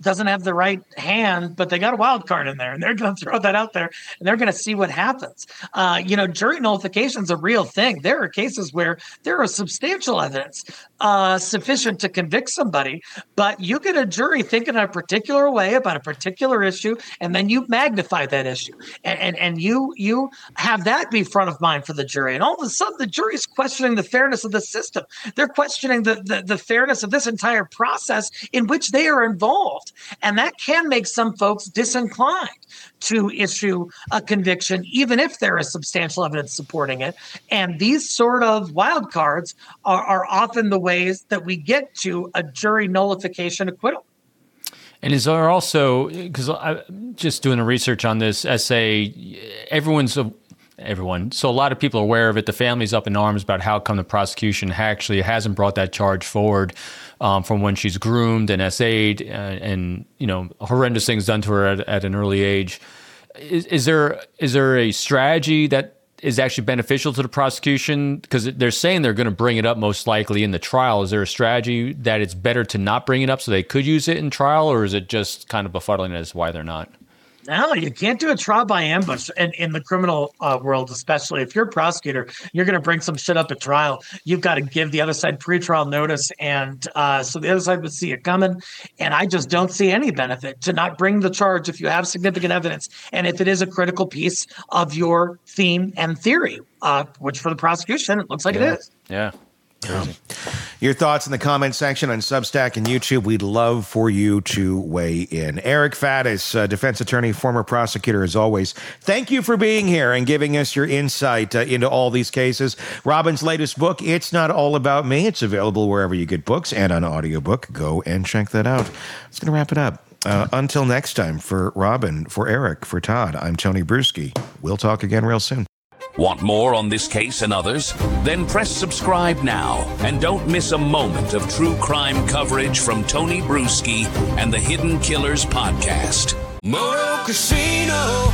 doesn't have the right hand, but they got a wild card in there, and they're going to throw that out there, and they're going to see what happens. Uh, you know, jury nullification is a real thing. There are cases where there is substantial evidence uh, sufficient to convict somebody, but you get a jury thinking in a particular way about a particular issue, and then you magnify that issue, and and, and you you have that be front of mind for the jury, and all of a sudden the jury is questioning the fairness of the system. They're questioning the, the, the fairness of this entire process in which they are involved, and that can make some folks disinclined to issue a conviction, even if there is substantial evidence supporting it. And these sort of wild cards are, are often the ways that we get to a jury nullification acquittal.
And is there also, because I'm just doing the research on this essay, everyone's a, everyone, so a lot of people are aware of it. The family's up in arms about how come the prosecution actually hasn't brought that charge forward um, from when she's groomed and S A'd uh, and, you know, horrendous things done to her at, at an early age. Is, is there is there a strategy that is actually beneficial to the prosecution? Because they're saying they're going to bring it up most likely in the trial. Is there a strategy that it's better to not bring it up so they could use it in trial, or is it just kind of befuddling as why they're not?
No, you can't do a trial by ambush in, in the criminal uh, world, especially if you're a prosecutor, you're going to bring some shit up at trial. You've got to give the other side pretrial notice. And uh, so the other side would see it coming. And I just don't see any benefit to not bring the charge if you have significant evidence. And if it is a critical piece of your theme and theory, uh, which for the prosecution, it looks like
yeah.
it is.
Yeah.
Yeah. Your thoughts in the comment section on Substack and YouTube. We'd love for you to weigh in. Eric Faddis, uh, defense attorney, former prosecutor, as always. Thank you for being here and giving us your insight uh, into all these cases. Robin's latest book, It's Not All About Me. It's available wherever you get books and on audiobook. Go and check that out. It's going to wrap it up. Uh, until next time, for Robin, for Eric, for Todd, I'm Tony Bruschi. We'll talk again real soon.
Want more on this case and others? Then press subscribe now and don't miss a moment of true crime coverage from Tony Bruschi and the Hidden Killers podcast.
Moto Casino,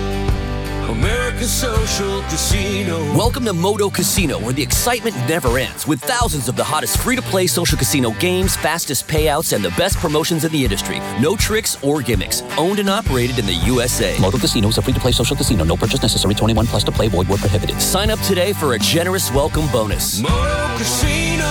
America's social casino.
Welcome to Moto Casino, where the excitement never ends, with thousands of the hottest free-to-play social casino games, fastest payouts, and the best promotions in the industry. No tricks or gimmicks. Owned and operated in the U S A.
Moto Casino is a free-to-play social casino. No purchase necessary. twenty-one plus to play. Void where prohibited.
Sign up today for a generous welcome bonus.
Moto Casino,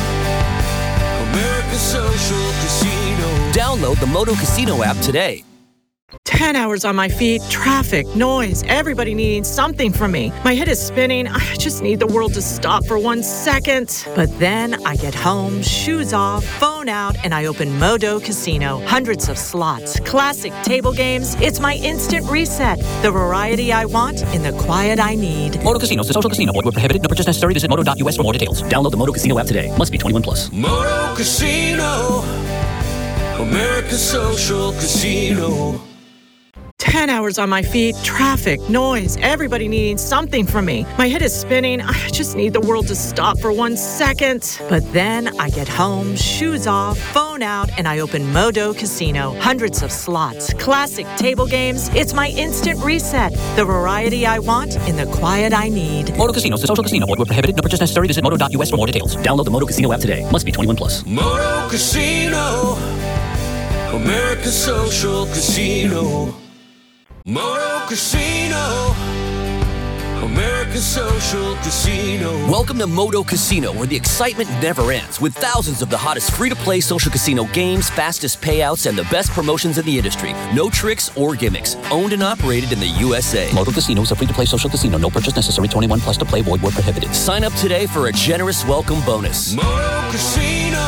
America's social casino.
Download the Moto Casino app today.
ten hours on my feet, traffic, noise, everybody needing something from me. My head is spinning. I just need the world to stop for one second. But then I get home, shoes off, phone out, and I open Moto Casino. Hundreds of slots, classic table games. It's my instant reset. The variety I want in the quiet I need.
Moto Casino is a social casino. Void where prohibited. No purchase necessary. Visit moto dot U S for more details.
Download the Moto Casino app today. Must be twenty-one plus.
Moto Casino, America's social casino.
ten hours on my feet, traffic, noise, everybody needing something from me. My head is spinning. I just need the world to stop for one second. But then I get home, shoes off, phone out, and I open Moto Casino. Hundreds of slots, classic table games. It's my instant reset. The variety I want in the quiet I need.
Moto Casino is a social casino. Void where prohibited. No purchase necessary. Visit moto dot U S for more details.
Download the Moto Casino app today. Must be twenty-one plus.
Moto Casino, America's social casino. Moto Casino, America's social casino.
Welcome to Moto Casino, where the excitement never ends, with thousands of the hottest free-to-play social casino games, fastest payouts, and the best promotions in the industry. No tricks or gimmicks. Owned and operated in the U S A.
Moto Casino is a free-to-play social casino. No purchase necessary. twenty-one plus to play. Void where prohibited.
Sign up today for a generous welcome bonus.
Moto Casino,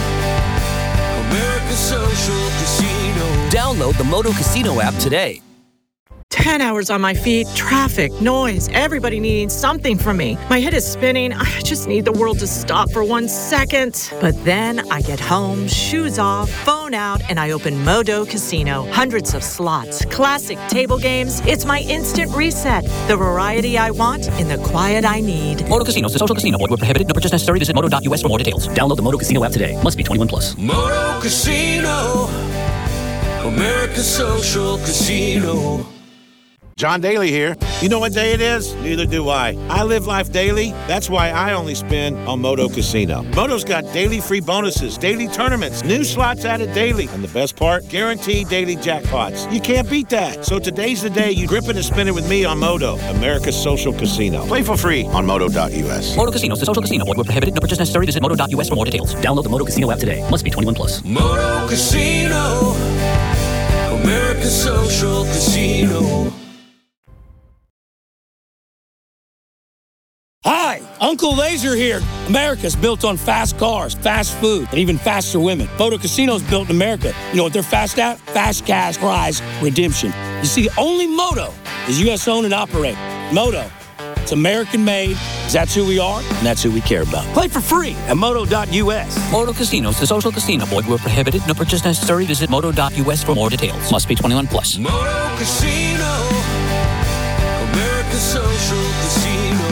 America's social casino.
Download the Moto Casino app today.
ten hours on my feet, traffic, noise, everybody needing something from me. My head is spinning. I just need the world to stop for one second. But then I get home, shoes off, phone out, and I open Moto Casino. Hundreds of slots, classic table games. It's my instant reset. The variety I want in the quiet I need.
Moto Casino is a social casino. Void where prohibited. No purchase necessary. Visit moto dot U S for more details.
Download the Moto Casino app today. Must be twenty-one plus.
Moto Casino, America's social casino.
John Daly here. You know what day it is? Neither do I. I live life daily. That's why I only spin on Moto Casino. Moto's got daily free bonuses, daily tournaments, new slots added daily, and the best part, guaranteed daily jackpots. You can't beat that. So today's the day you grip it and spin it with me on Moto, America's social casino. Play for free on moto dot u s.
Moto Casino, the social casino. Void where prohibited. No purchase necessary. Visit moto dot u s for more details. Download the Moto Casino app today. Must be twenty-one plus.
Moto Casino, America's social casino.
Hi, Uncle Laser here. America's built on fast cars, fast food, and even faster women. Moto Casino's built in America. You know what they're fast at? Fast cash, prize, redemption. You see, only Moto is U S owned and operated. Moto, it's American made. That's who we are, and that's who we care about. Play for free at moto dot u s.
Moto Casino, the social casino. Void where prohibited. No purchase necessary. Visit moto dot u s for more details. Must be twenty-one plus.
Moto Casino, America's social casino.